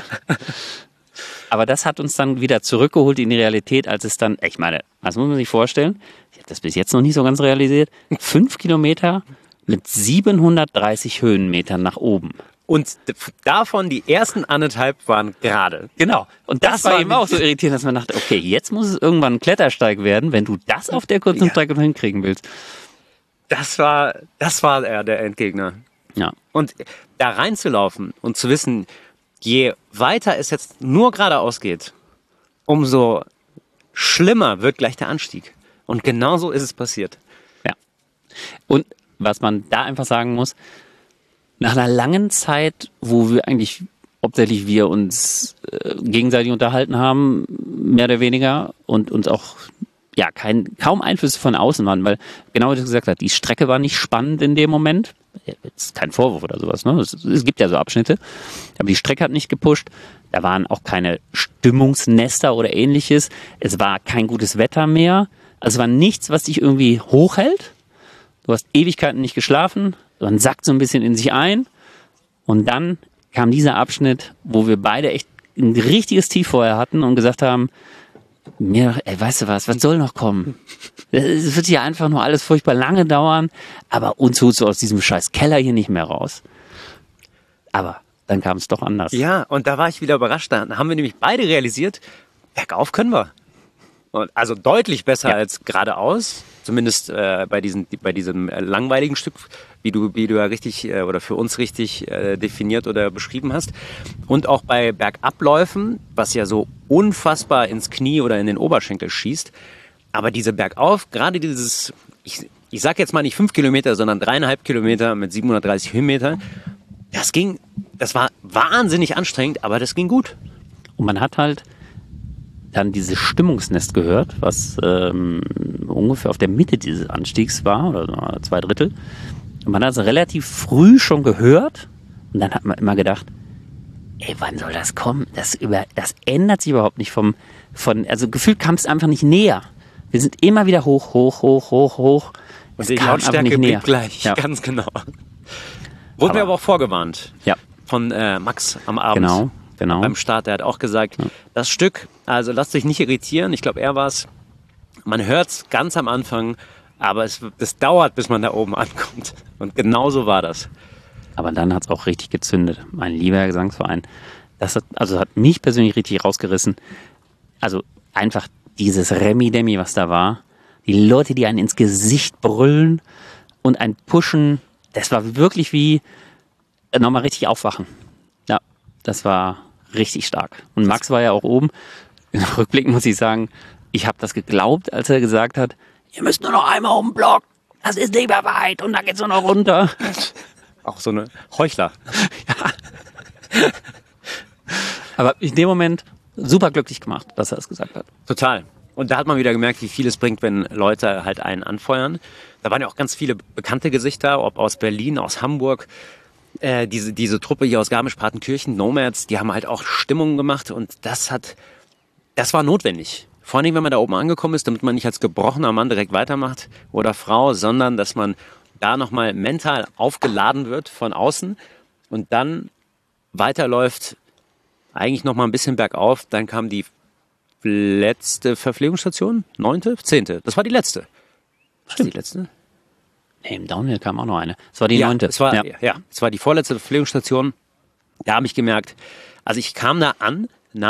Aber das hat uns dann wieder zurückgeholt in die Realität, als es dann, ich meine, was muss man sich vorstellen? Ich habe das bis jetzt noch nicht so ganz realisiert. 5 Kilometer mit 730 Höhenmetern nach oben. Und davon die ersten 1,5 waren gerade. Genau. Und das war eben auch so irritierend, dass man dachte, okay, jetzt muss es irgendwann ein Klettersteig werden, wenn du das auf der kurzen Strecke noch hinkriegen willst. Das war der Endgegner. Ja. Und da reinzulaufen und zu wissen, je weiter es jetzt nur geradeaus geht, umso schlimmer wird gleich der Anstieg. Und genauso ist es passiert. Ja. Und was man da einfach sagen muss, nach einer langen Zeit, wo wir eigentlich hauptsächlich uns gegenseitig unterhalten haben, mehr oder weniger, und uns auch kaum Einflüsse von außen waren, weil genau wie du gesagt hast, die Strecke war nicht spannend in dem Moment. Jetzt kein Vorwurf oder sowas, ne? Es gibt ja so Abschnitte, aber die Strecke hat nicht gepusht. Da waren auch keine Stimmungsnester oder ähnliches. Es war kein gutes Wetter mehr. Also es war nichts, was dich irgendwie hochhält. Du hast Ewigkeiten nicht geschlafen. Man sackt so ein bisschen in sich ein. Und dann kam dieser Abschnitt, wo wir beide echt ein richtiges Tief vorher hatten und gesagt haben, weißt du was soll noch kommen? Es wird hier einfach nur alles furchtbar lange dauern, aber uns holst du aus diesem scheiß Keller hier nicht mehr raus. Aber dann kam es doch anders. Ja, und da war ich wieder überrascht. Da haben wir nämlich beide realisiert, bergauf können wir. Und also deutlich besser als geradeaus. Zumindest bei diesem langweiligen Stück, wie du ja richtig oder für uns richtig definiert oder beschrieben hast. Und auch bei Bergabläufen, was ja so unfassbar ins Knie oder in den Oberschenkel schießt. Aber diese Bergauf, gerade dieses, ich sag jetzt mal nicht 5 Kilometer, sondern 3,5 Kilometer mit 730 Höhenmetern, das war wahnsinnig anstrengend, aber das ging gut. Und man hat halt dann dieses Stimmungsnest gehört, was ungefähr auf der Mitte dieses Anstiegs war, oder 2/3. Und man hat es relativ früh schon gehört. Und dann hat man immer gedacht, ey, wann soll das kommen? Das ändert sich überhaupt nicht also gefühlt kam es einfach nicht näher. Wir sind immer wieder hoch. Und Es die kam einfach Lautstärke nicht näher. blieb gleich, Ja. ganz genau. Wurden wir aber auch vorgewarnt Ja, von Max am Abend. genau. Beim Start, der hat auch gesagt, das Stück, also lasst euch nicht irritieren, ich glaube, er war es, man hört es ganz am Anfang, aber es dauert, bis man da oben ankommt. Und genau so war das. Aber dann hat es auch richtig gezündet. Mein lieber Gesangsverein. Das hat mich persönlich richtig rausgerissen. Also einfach dieses Remi-Demi, was da war. Die Leute, die einen ins Gesicht brüllen und ein pushen. Das war wirklich wie nochmal richtig aufwachen. Ja, das war richtig stark. Und Max war ja auch oben. Im Rückblick muss ich sagen, ich habe das geglaubt, als er gesagt hat, ihr müsst nur noch einmal um den Block. Das ist nicht mehr weit und dann geht's nur noch runter. Auch so eine Heuchler. Aber in dem Moment super glücklich gemacht, dass er es gesagt hat. Total. Und da hat man wieder gemerkt, wie viel es bringt, wenn Leute halt einen anfeuern. Da waren ja auch ganz viele bekannte Gesichter, ob aus Berlin, aus Hamburg. Diese Truppe hier aus Garmisch-Partenkirchen, Nomads, die haben halt auch Stimmung gemacht und das war notwendig. Vor allem, wenn man da oben angekommen ist, damit man nicht als gebrochener Mann direkt weitermacht oder Frau, sondern dass man da nochmal mental aufgeladen wird von außen und dann weiterläuft, eigentlich nochmal ein bisschen bergauf. Dann kam die letzte Verpflegungsstation, 9., 10. Das war die letzte. Stimmt. Die letzte? Nee, im Downhill kam auch noch eine. Es war die 9. Es war die vorletzte Verpflegungsstation. Da habe ich gemerkt, also ich kam da an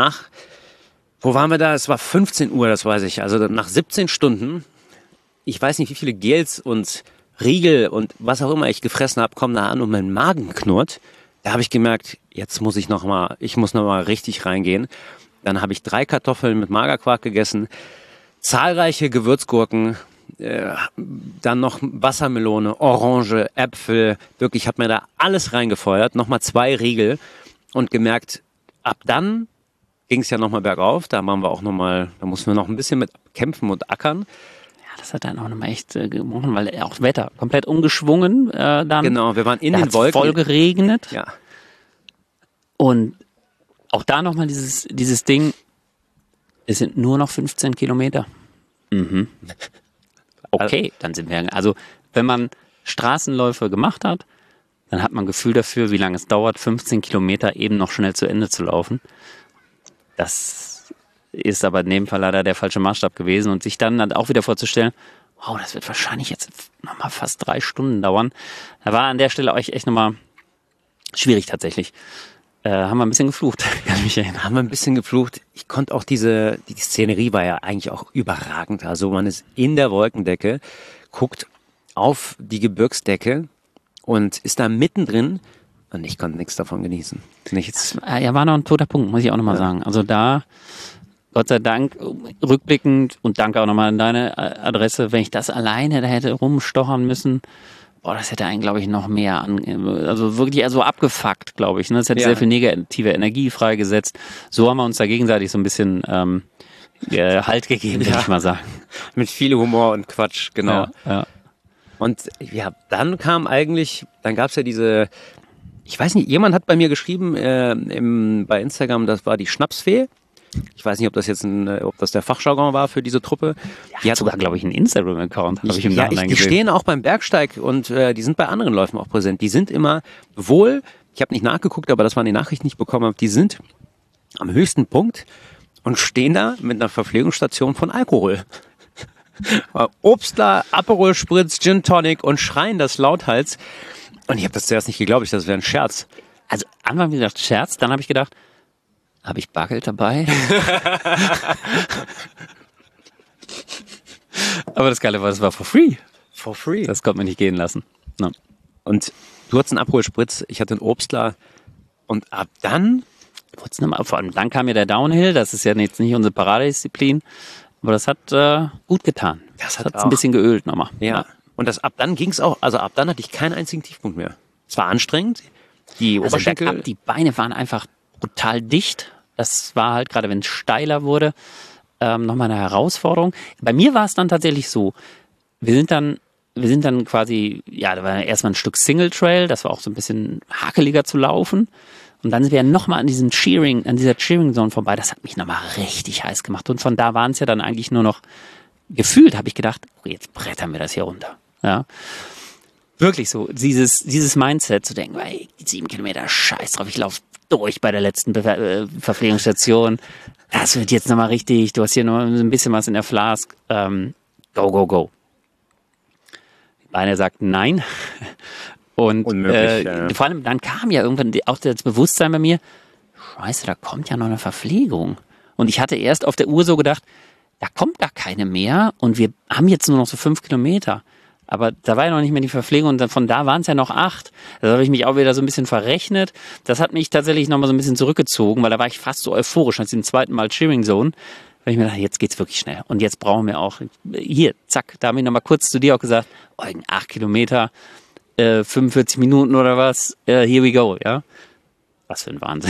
wo waren wir da? Es war 15 Uhr, das weiß ich. Also nach 17 Stunden, ich weiß nicht, wie viele Gels und Riegel und was auch immer ich gefressen habe, kommen da an und mein Magen knurrt. Da habe ich gemerkt, jetzt muss ich noch mal richtig reingehen. Dann habe ich 3 Kartoffeln mit Magerquark gegessen, zahlreiche Gewürzgurken, dann noch Wassermelone, Orange, Äpfel. Wirklich, ich habe mir da alles reingefeuert, nochmal 2 Riegel und gemerkt, ab dann ging es ja nochmal bergauf. Da mussten wir noch ein bisschen mit kämpfen und ackern. Ja, das hat dann auch nochmal echt gebrochen, weil auch Wetter komplett umgeschwungen dann. Genau, wir waren in da den hat's Wolken. Voll geregnet. Ja. Und auch da nochmal dieses Ding, es sind nur noch 15 Kilometer. Mhm. Okay, dann sind wir, also wenn man Straßenläufe gemacht hat, dann hat man ein Gefühl dafür, wie lange es dauert, 15 Kilometer eben noch schnell zu Ende zu laufen. Das ist aber in dem Fall leider der falsche Maßstab gewesen und sich dann auch wieder vorzustellen, wow, das wird wahrscheinlich jetzt nochmal fast 3 Stunden dauern. Da war an der Stelle euch echt nochmal schwierig tatsächlich. Haben wir ein bisschen geflucht, kann ich mich erinnern. Haben wir ein bisschen geflucht. Ich konnte auch die Szenerie war ja eigentlich auch überragend. Also man ist in der Wolkendecke, guckt auf die Gebirgsdecke und ist da mittendrin und ich konnte nichts davon genießen. Nichts. Ja, war noch ein toter Punkt, muss ich auch nochmal sagen. Also da, Gott sei Dank, rückblickend und danke auch nochmal an deine Adresse, wenn ich das alleine da hätte rumstochern müssen, das hätte einen, glaube ich, noch mehr also wirklich so abgefuckt, glaube ich. Ne? Das hätte sehr viel negative Energie freigesetzt. So haben wir uns da gegenseitig so ein bisschen Halt gegeben, würde ich mal sagen. Mit viel Humor und Quatsch, genau. Ja. Und ja, dann gab es ja diese, ich weiß nicht, jemand hat bei mir geschrieben bei Instagram, das war die Schnapsfee. Ich weiß nicht, ob das der Fachjargon war für diese Truppe. Die hat sogar, glaube ich, einen Instagram-Account. Die stehen auch beim Bergsteig und die sind bei anderen Läufen auch präsent. Die sind immer ich habe nicht nachgeguckt, aber das waren die Nachrichten, die ich bekommen habe, die sind am höchsten Punkt und stehen da mit einer Verpflegungsstation von Alkohol. Obstler, Aperol Spritz, Gin Tonic und schreien das lauthals. Und ich habe das zuerst nicht geglaubt, das wäre ein Scherz. Also Anfang wie gesagt Scherz, dann habe ich gedacht, habe ich Bargeld dabei? Aber das Geile war, das war for free. For free. Das konnte man nicht gehen lassen. No. Und du hattest einen Aperol Spritz, ich hatte einen Obstler. Und ab dann... Vor allem dann kam ja der Downhill, das ist ja jetzt nicht unsere Paradedisziplin. Aber das hat gut getan. Das hat ein bisschen geölt nochmal. Ja. Und ab dann ging es auch, also ab dann hatte ich keinen einzigen Tiefpunkt mehr. Es war anstrengend. Die Oberschenkel... Die Beine waren einfach brutal dicht. Das war halt, gerade wenn es steiler wurde, nochmal eine Herausforderung. Bei mir war es dann tatsächlich so, wir sind dann wir sind dann quasi, da war erstmal ein Stück Single Trail, das war auch so ein bisschen hakeliger zu laufen. Und dann sind wir nochmal an dieser Cheering Zone vorbei. Das hat mich nochmal richtig heiß gemacht. Und von da waren es ja dann eigentlich nur noch, gefühlt habe ich gedacht, okay, jetzt brettern wir das hier runter. Ja. Wirklich so, dieses Mindset zu denken, ey, 7 Kilometer, scheiß drauf, ich laufe durch bei der letzten Verpflegungsstation. Das wird jetzt nochmal richtig, du hast hier noch ein bisschen was in der Flask. Go, go, go. Die Beine sagten nein. Und vor allem dann kam ja irgendwann auch das Bewusstsein bei mir, scheiße, da kommt ja noch eine Verpflegung. Und ich hatte erst auf der Uhr so gedacht, da kommt gar keine mehr und wir haben jetzt nur noch so 5 Kilometer. Aber da war ja noch nicht mehr die Verpflegung und von da waren es ja noch 8. Da habe ich mich auch wieder so ein bisschen verrechnet. Das hat mich tatsächlich nochmal so ein bisschen zurückgezogen, weil da war ich fast so euphorisch als im zweiten Mal Cheering Zone. Weil ich mir dachte, jetzt geht's wirklich schnell. Und jetzt brauchen wir auch, hier, zack, da habe ich nochmal kurz zu dir auch gesagt, 8 Kilometer, 45 Minuten oder was, here we go, ja. Was für ein Wahnsinn.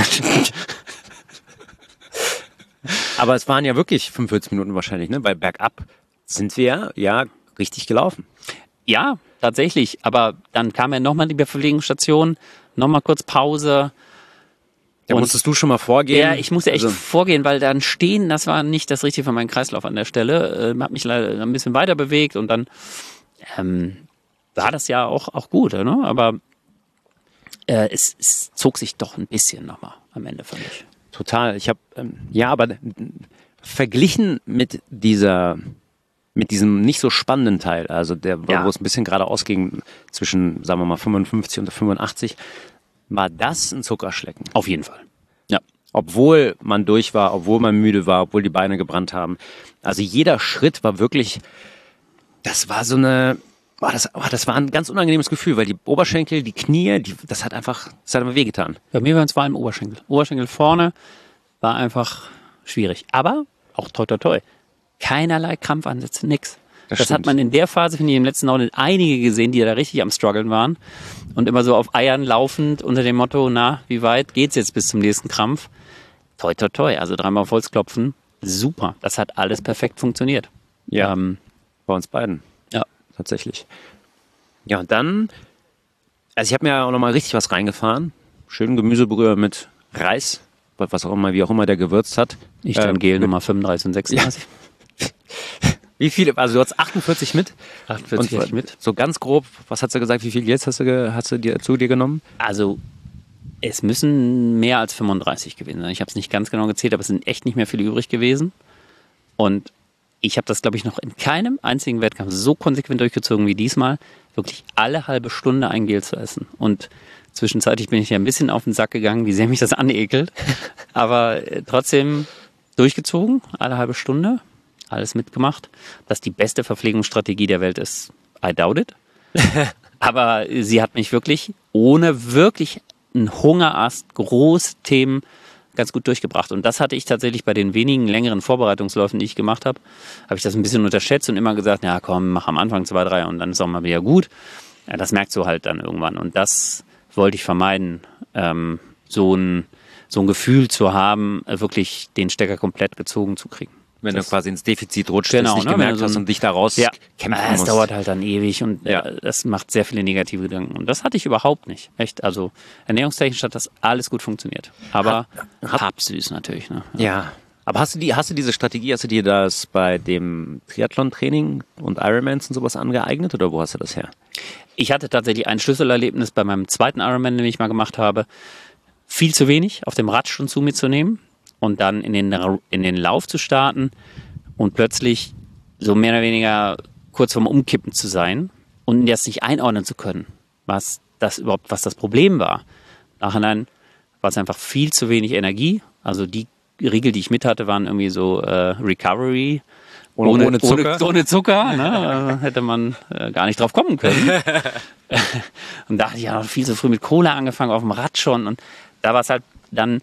Aber es waren ja wirklich 45 Minuten wahrscheinlich, ne? Weil bergab sind wir ja richtig gelaufen. Ja, tatsächlich. Aber dann kam ja nochmal die Verpflegungsstation, nochmal kurz Pause. Da musstest du schon mal vorgehen? Ja, ich musste echt vorgehen, weil dann stehen, das war nicht das Richtige für meinen Kreislauf an der Stelle. Hab mich leider ein bisschen weiter bewegt und dann war das ja auch gut, ne? Aber es zog sich doch ein bisschen nochmal am Ende, fand ich. Total. Ich habe, aber verglichen mit diesem nicht so spannenden Teil, also wo es ein bisschen geradeaus ging, zwischen, sagen wir mal, 55 und 85, war das ein Zuckerschlecken. Auf jeden Fall. Ja. Obwohl man durch war, obwohl man müde war, obwohl die Beine gebrannt haben. Also jeder Schritt war wirklich, das war so eine, das war ein ganz unangenehmes Gefühl, weil die Oberschenkel, die Knie, das hat einfach wehgetan. Bei mir waren es vor allem Oberschenkel. Oberschenkel vorne war einfach schwierig. Aber auch toi toi toi. Keinerlei Krampfansätze, nix. Das hat man in der Phase, finde ich, im letzten Audit einige gesehen, die da richtig am Struggeln waren und immer so auf Eiern laufend unter dem Motto, na, wie weit geht's jetzt bis zum nächsten Krampf? Toi, toi, toi, also 3-mal auf Holz klopfen. Super, das hat alles perfekt funktioniert. Ja, bei uns beiden. Ja. Tatsächlich. Ja, und dann, also ich habe mir auch nochmal richtig was reingefahren. Schön Gemüsebrühe mit Reis, was auch immer, wie auch immer der gewürzt hat. Ich dann Gel Nummer 35 und 36. Ja. Wie viele? Also du hast 48 mit? 48 mit. So ganz grob, was hat sie gesagt, wie viel jetzt hast du dir zu dir genommen? Also es müssen mehr als 35 gewesen sein. Ich habe es nicht ganz genau gezählt, aber es sind echt nicht mehr viele übrig gewesen. Und ich habe das, glaube ich, noch in keinem einzigen Wettkampf so konsequent durchgezogen wie diesmal, wirklich alle halbe Stunde ein Gel zu essen. Und zwischenzeitlich bin ich ja ein bisschen auf den Sack gegangen, wie sehr mich das anekelt. Aber trotzdem durchgezogen, alle halbe Stunde. Alles mitgemacht. Dass die beste Verpflegungsstrategie der Welt ist, I doubt it. Aber sie hat mich wirklich, ohne wirklich einen Hungerast, große Themen ganz gut durchgebracht. Und das hatte ich tatsächlich bei den wenigen längeren Vorbereitungsläufen, die ich gemacht habe, habe ich das ein bisschen unterschätzt und immer gesagt, ja komm, mach am Anfang 2, 3 und dann ist auch mal wieder gut. Ja, das merkst du halt dann irgendwann. Und das wollte ich vermeiden, so ein Gefühl zu haben, wirklich den Stecker komplett gezogen zu kriegen. Wenn du quasi ins Defizit rutscht, genau, das nicht gemerkt hast und dich daraus kämpfen musst. Es dauert halt dann ewig und das macht sehr viele negative Gedanken. Und das hatte ich überhaupt nicht. Echt, also ernährungstechnisch hat das alles gut funktioniert. Aber pappsüß natürlich. Ne? Ja. Aber hast du diese Strategie, hast du dir das bei dem Triathlon-Training und Ironmans und sowas angeeignet oder wo hast du das her? Ich hatte tatsächlich ein Schlüsselerlebnis bei meinem zweiten Ironman, den ich mal gemacht habe. Viel zu wenig auf dem Rad schon zu mir zu nehmen. Und dann in den Lauf zu starten und plötzlich so mehr oder weniger kurz vorm Umkippen zu sein und das nicht einordnen zu können, was das Problem war. Nachhinein war es einfach viel zu wenig Energie. Also die Riegel, die ich mit hatte, waren irgendwie so Recovery. Ohne Zucker? Ohne Zucker, ne? Hätte man gar nicht drauf kommen können. Und da hatte ich ja noch viel zu früh mit Cola angefangen, auf dem Rad schon. Und da war es halt dann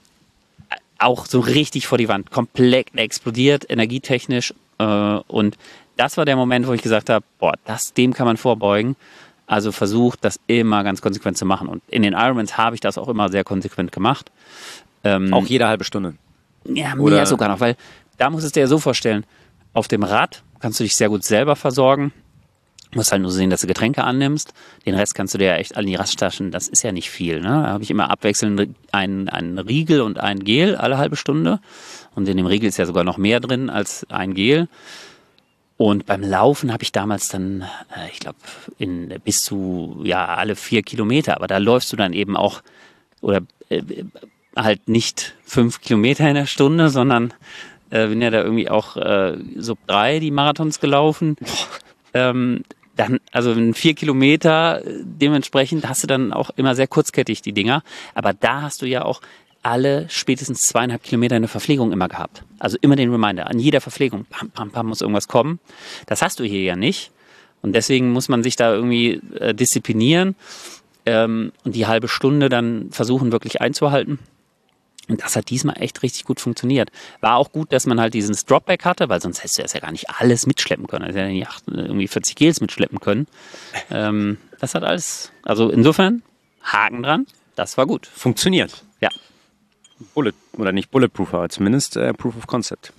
auch so richtig vor die Wand, komplett explodiert, energietechnisch. Und das war der Moment, wo ich gesagt habe, dem kann man vorbeugen. Also versucht, das immer ganz konsequent zu machen. Und in den Ironmans habe ich das auch immer sehr konsequent gemacht. Auch jede halbe Stunde? Ja, mehr sogar noch, weil da musst du es dir ja so vorstellen, auf dem Rad kannst du dich sehr gut selber versorgen. Musst halt nur sehen, dass du Getränke annimmst. Den Rest kannst du dir ja echt an die Rasttaschen, das ist ja nicht viel. Ne? Da habe ich immer abwechselnd einen Riegel und ein Gel alle halbe Stunde. Und in dem Riegel ist ja sogar noch mehr drin als ein Gel. Und beim Laufen habe ich damals dann, ich glaube, bis zu alle 4 Kilometer. Aber da läufst du dann eben auch, oder halt nicht 5 Kilometer in der Stunde, sondern bin ja da irgendwie auch Sub 3 die Marathons gelaufen. Dann, also in 4 Kilometer, dementsprechend hast du dann auch immer sehr kurzkettig die Dinger. Aber da hast du ja auch alle spätestens 2,5 Kilometer in der Verpflegung immer gehabt. Also immer den Reminder, an jeder Verpflegung, pam, pam, pam, muss irgendwas kommen. Das hast du hier ja nicht. Und deswegen muss man sich da irgendwie disziplinieren und die halbe Stunde dann versuchen wirklich einzuhalten. Und das hat diesmal echt richtig gut funktioniert. War auch gut, dass man halt dieses Dropback hatte, weil sonst hättest du das ja gar nicht alles mitschleppen können. Also ja nicht irgendwie 40 Gels mitschleppen können. Das hat alles, also insofern, Haken dran, das war gut. Funktioniert. Ja. Oder nicht Bulletproof, aber zumindest Proof of Concept.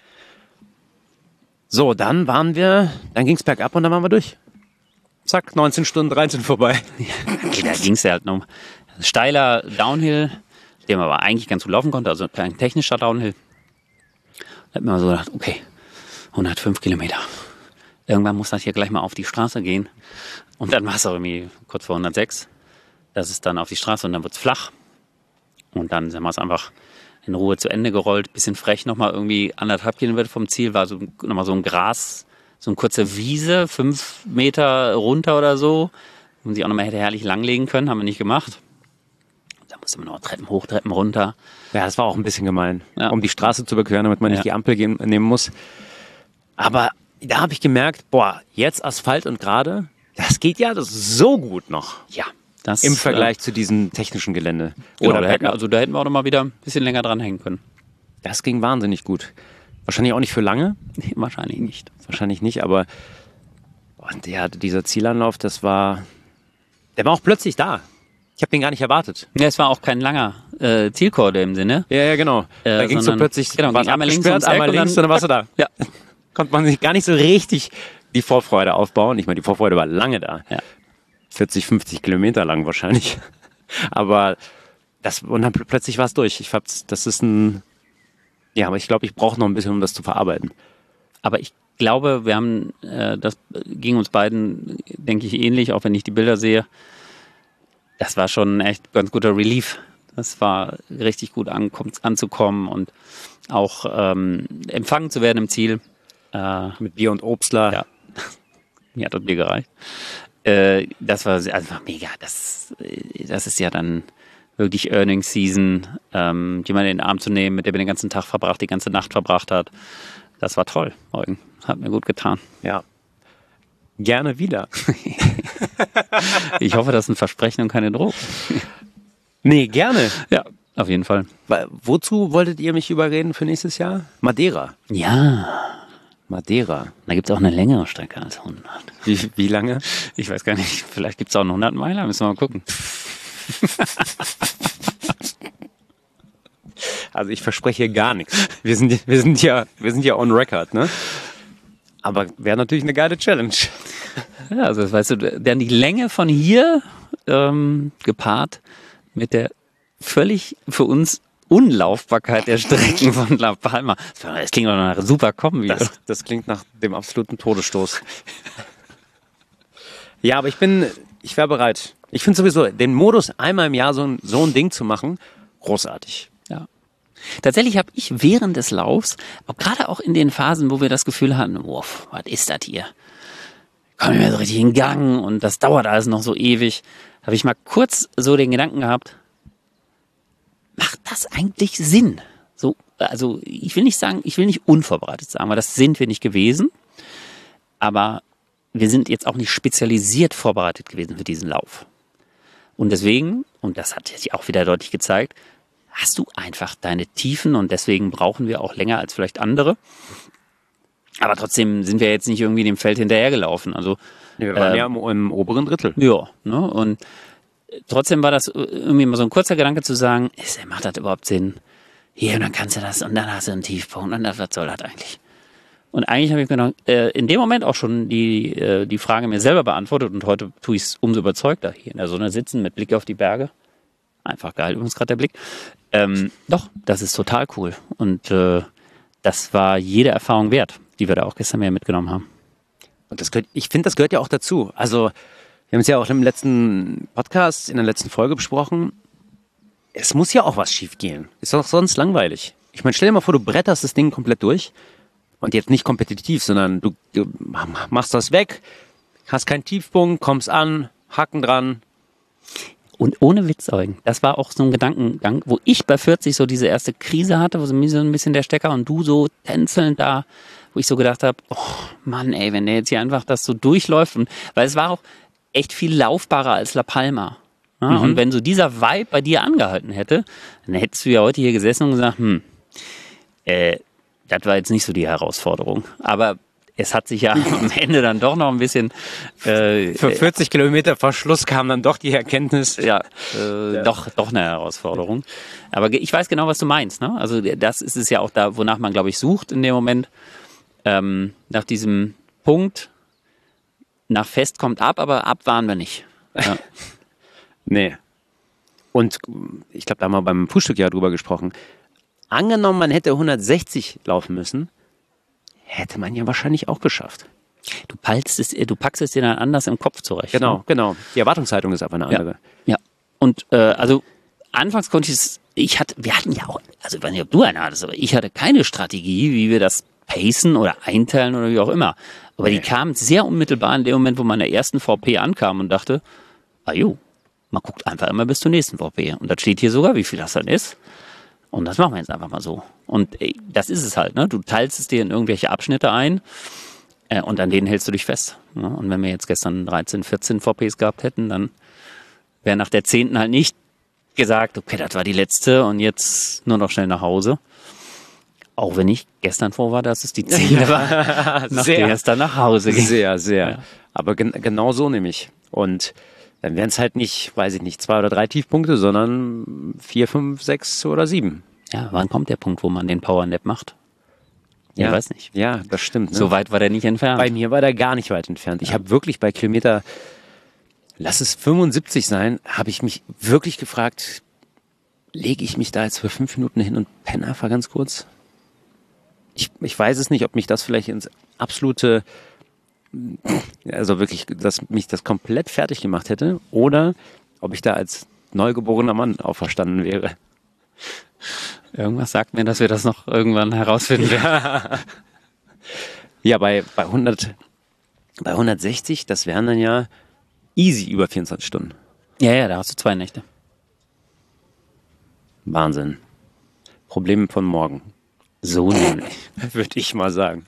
So, dann ging es bergab und dann waren wir durch. Zack, 19 Stunden 13 vorbei. Ja, da ging es ja halt noch. Steiler Downhill, den man aber eigentlich ganz gut laufen konnte, also kein technischer Downhill. Da hat man so gedacht, okay, 105 Kilometer. Irgendwann muss das hier gleich mal auf die Straße gehen. Und dann war es auch irgendwie kurz vor 106. Das ist dann auf die Straße und dann wird es flach. Und dann sind wir es einfach in Ruhe zu Ende gerollt. Bisschen frech nochmal irgendwie 1,5 Kilometer vom Ziel war so nochmal so ein Gras, so eine kurze Wiese, 5 Meter runter oder so. Wo man sich auch nochmal hätte herrlich langlegen können, haben wir nicht gemacht. Da musste man noch Treppen hoch, Treppen runter. Ja, das war auch ein bisschen gemein, um die Straße zu überqueren, damit man nicht die Ampel nehmen muss. Aber da habe ich gemerkt, jetzt Asphalt und gerade, das geht ja so gut noch. Ja. Im Vergleich zu diesem technischen Gelände. Genau, da hätten wir auch noch mal wieder ein bisschen länger dranhängen können. Das ging wahnsinnig gut. Wahrscheinlich auch nicht für lange. Nee, wahrscheinlich nicht. Wahrscheinlich nicht, aber dieser Zielanlauf, der war auch plötzlich da. Ich habe den gar nicht erwartet. Ja, es war auch kein langer Zielkorde im Sinne. Ja, genau. Da ging es so plötzlich, ging einmal links und dann warst du da. Ja. Konnte man sich gar nicht so richtig die Vorfreude aufbauen. Ich meine, die Vorfreude war lange da. Ja. 40, 50 Kilometer lang wahrscheinlich. Aber und dann plötzlich war es durch. Aber ich glaube, ich brauche noch ein bisschen, um das zu verarbeiten. Aber ich glaube, wir haben, das ging uns beiden, denke ich, ähnlich, auch wenn ich die Bilder sehe. Das war schon echt ganz guter Relief. Das war richtig gut anzukommen und auch empfangen zu werden im Ziel. Mit Bier und Obstler. Ja, mir hat das Bier gereicht. Das war einfach mega. Das ist ja dann wirklich Earnings Season, jemanden in den Arm zu nehmen, mit dem man den ganzen Tag verbracht, die ganze Nacht verbracht hat. Das war toll, Eugen. Hat mir gut getan. Ja. Gerne wieder. Ich hoffe, das ist ein Versprechen und keine Drohung. Nee, gerne. Ja, auf jeden Fall. Wozu wolltet ihr mich überreden für nächstes Jahr? Madeira. Ja. Madeira. Da gibt es auch eine längere Strecke als 100. Wie lange? Ich weiß gar nicht. Vielleicht gibt es auch einen 100 Meiler. Müssen wir mal gucken. Also ich verspreche hier gar nichts. Wir sind ja on record, ne? Aber wäre natürlich eine geile Challenge. Ja, also das weißt du, dann die Länge von hier gepaart mit der völlig für uns Unlaufbarkeit der Strecken von La Palma. Das klingt doch nach einer super Kombi. Das klingt nach dem absoluten Todesstoß. Ja, aber ich wäre bereit. Ich finde sowieso, den Modus einmal im Jahr so ein Ding zu machen, großartig. Ja. Tatsächlich habe ich während des Laufs, gerade auch in den Phasen, wo wir das Gefühl hatten, was ist das hier? Kommen wir so richtig in Gang und das dauert alles noch so ewig, habe ich mal kurz so den Gedanken gehabt, macht das eigentlich Sinn? So, also ich will nicht unvorbereitet sagen, weil das sind wir nicht gewesen, aber wir sind jetzt auch nicht spezialisiert vorbereitet gewesen für diesen Lauf. Und deswegen, und das hat sich auch wieder deutlich gezeigt, hast du einfach deine Tiefen und deswegen brauchen wir auch länger als vielleicht andere. Aber trotzdem sind wir jetzt nicht irgendwie dem Feld hinterhergelaufen. Also, wir waren ja im oberen Drittel. Ja, ne? Und trotzdem war das irgendwie mal so ein kurzer Gedanke zu sagen, macht das überhaupt Sinn? Hier, und dann kannst du das und dann hast du einen Tiefpunkt und was soll das eigentlich? Und eigentlich habe ich mir in dem Moment auch schon die Frage mir selber beantwortet und heute tue ich es umso überzeugter. Hier in der Sonne sitzen mit Blick auf die Berge. Einfach geil, übrigens gerade der Blick. Doch, das ist total cool. Und das war jede Erfahrung wert, die wir da auch gestern mehr mitgenommen haben. Und ich finde, das gehört ja auch dazu. Also, wir haben es ja auch im letzten Podcast, in der letzten Folge besprochen. Es muss ja auch was schief gehen. Ist doch sonst langweilig. Ich meine, stell dir mal vor, du bretterst das Ding komplett durch. Und jetzt nicht kompetitiv, sondern du machst das weg, hast keinen Tiefpunkt, kommst an, Haken dran. Und ohne Witz, Eugen, das war auch so ein Gedankengang, wo ich bei 40 so diese erste Krise hatte, wo so ein bisschen der Stecker und du so tänzelnd da, wo ich so gedacht habe, oh Mann, ey, wenn der jetzt hier einfach das so durchläuft. Und weil es war auch echt viel laufbarer als La Palma. Ja, und wenn so dieser Vibe bei dir angehalten hätte, dann hättest du ja heute hier gesessen und gesagt, das war jetzt nicht so die Herausforderung. Aber es hat sich ja am Ende dann doch noch ein bisschen... Für 40 Kilometer Verschluss kam dann doch die Erkenntnis. Doch eine Herausforderung. Aber ich weiß genau, was du meinst. Ne? Also das ist es ja auch da, wonach man, glaube ich, sucht in dem Moment. Nach diesem Punkt, nach Fest kommt ab, aber ab waren wir nicht. Ja. Nee. Und ich glaube, da haben wir beim Frühstück ja drüber gesprochen. Angenommen, man hätte 160 laufen müssen, hätte man ja wahrscheinlich auch geschafft. Du packst es dir dann anders im Kopf zurecht. Genau. Die Erwartungshaltung ist einfach eine andere. Ja. Und also anfangs konnte wir hatten ja auch, also ich weiß nicht, ob du eine hattest, aber ich hatte keine Strategie, wie wir das pacen oder einteilen oder wie auch immer. Aber die kamen sehr unmittelbar in dem Moment, wo man in der ersten VP ankam und dachte, man guckt einfach immer bis zur nächsten VP. Und das steht hier sogar, wie viel das dann ist. Und das machen wir jetzt einfach mal so. Und das ist es halt, ne? Du teilst es dir in irgendwelche Abschnitte ein und an denen hältst du dich fest. Ne? Und wenn wir jetzt gestern 13, 14 VPs gehabt hätten, dann wäre nach der 10. halt nicht gesagt, okay, das war die letzte und jetzt nur noch schnell nach Hause. Auch wenn ich gestern froh war, dass es die 10. war, nach der es dann nach Hause ging. Sehr. Ja. Aber genau so nämlich. Und dann wären es halt nicht, weiß ich nicht, 2 oder 3 Tiefpunkte, sondern 4, 5, 6 oder 7. Ja, wann kommt der Punkt, wo man den Powernap macht? Ich weiß nicht. Ja, das stimmt. Ne? So weit war der nicht entfernt. Bei mir war der gar nicht weit entfernt. Ich habe wirklich bei Kilometer, lass es 75 sein, habe ich mich wirklich gefragt, lege ich mich da jetzt für 5 Minuten hin und penne einfach ganz kurz? Ich weiß es nicht, ob mich das vielleicht ins absolute... Also wirklich, dass mich das komplett fertig gemacht hätte oder ob ich da als neugeborener Mann auferstanden wäre. Irgendwas sagt mir, dass wir das noch irgendwann herausfinden werden. Ja, bei 160, das wären dann ja easy über 24 Stunden. Ja, da hast du 2 Nächte. Wahnsinn. Problem von morgen. So nämlich, würde ich mal sagen.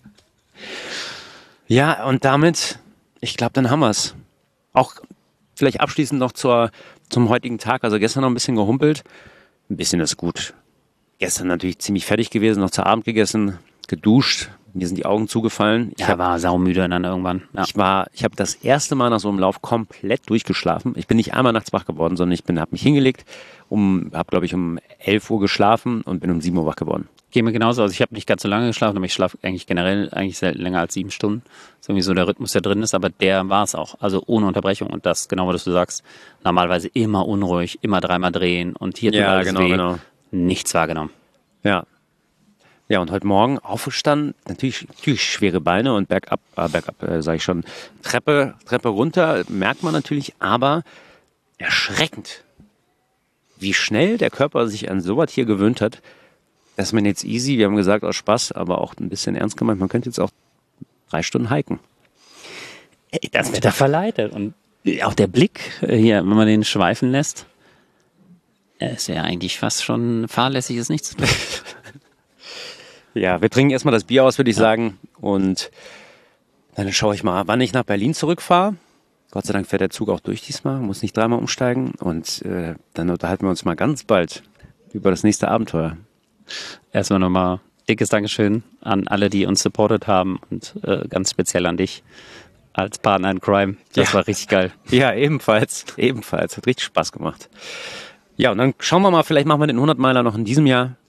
Ja, und damit, ich glaube, dann haben wir es. Auch vielleicht abschließend noch zum heutigen Tag. Also gestern noch ein bisschen gehumpelt. Ein bisschen ist gut. Gestern natürlich ziemlich fertig gewesen, noch zu Abend gegessen, geduscht. Mir sind die Augen zugefallen. Ich war saumüde dann irgendwann. Ja. Ich habe das erste Mal nach so einem Lauf komplett durchgeschlafen. Ich bin nicht einmal nachts wach geworden, sondern ich habe mich hingelegt, habe glaube ich um 11 Uhr geschlafen und bin um 7 Uhr wach geworden. Geht mir genauso. Also ich habe nicht ganz so lange geschlafen, aber ich schlafe eigentlich generell selten länger als 7 Stunden. So irgendwie so der Rhythmus, der drin ist, aber der war es auch. Also ohne Unterbrechung. Und das, genau was du sagst, normalerweise immer unruhig, immer 3-mal drehen und hier tut alles weh. Genau. Nichts wahrgenommen. Ja. Ja, und heute Morgen aufgestanden, natürlich schwere Beine und bergab sage ich schon, Treppe runter, merkt man natürlich, aber erschreckend, wie schnell der Körper sich an sowas hier gewöhnt hat, dass man jetzt easy, wir haben gesagt, aus Spaß, aber auch ein bisschen ernst gemeint, man könnte jetzt auch 3 Stunden hiken. Das wird da verleitet. Und auch der Blick hier, wenn man den schweifen lässt, ist ja eigentlich fast schon fahrlässig, ist nichts zu tun. Ja, wir trinken erstmal das Bier aus, würde ich sagen. Und dann schaue ich mal, wann ich nach Berlin zurückfahre. Gott sei Dank fährt der Zug auch durch diesmal, muss nicht 3-mal umsteigen. Und dann unterhalten wir uns mal ganz bald über das nächste Abenteuer. Erstmal nochmal dickes Dankeschön an alle, die uns supportet haben und ganz speziell an dich als Partner in Crime. Das war richtig geil. Ja, ebenfalls. Hat richtig Spaß gemacht. Ja, und dann schauen wir mal, vielleicht machen wir den 100-Meiler noch in diesem Jahr.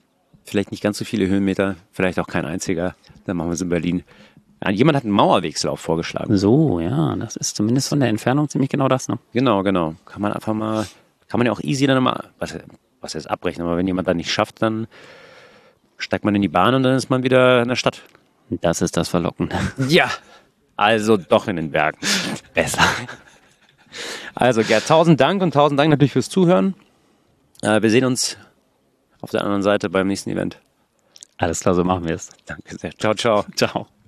Vielleicht nicht ganz so viele Höhenmeter, vielleicht auch kein einziger. Dann machen wir es in Berlin. Ja, jemand hat einen Mauerwegslauf vorgeschlagen. So, ja, das ist zumindest von der Entfernung ziemlich genau das, ne? Genau. Kann man ja auch easy dann mal, was heißt abbrechen, aber wenn jemand da nicht schafft, dann steigt man in die Bahn und dann ist man wieder in der Stadt. Das ist das Verlockende. Ja, also doch in den Bergen. Besser. Also Gerd, tausend Dank natürlich fürs Zuhören. Wir sehen uns auf der anderen Seite beim nächsten Event. Alles klar, so machen wir es. Danke sehr. Ciao, ciao. Ciao.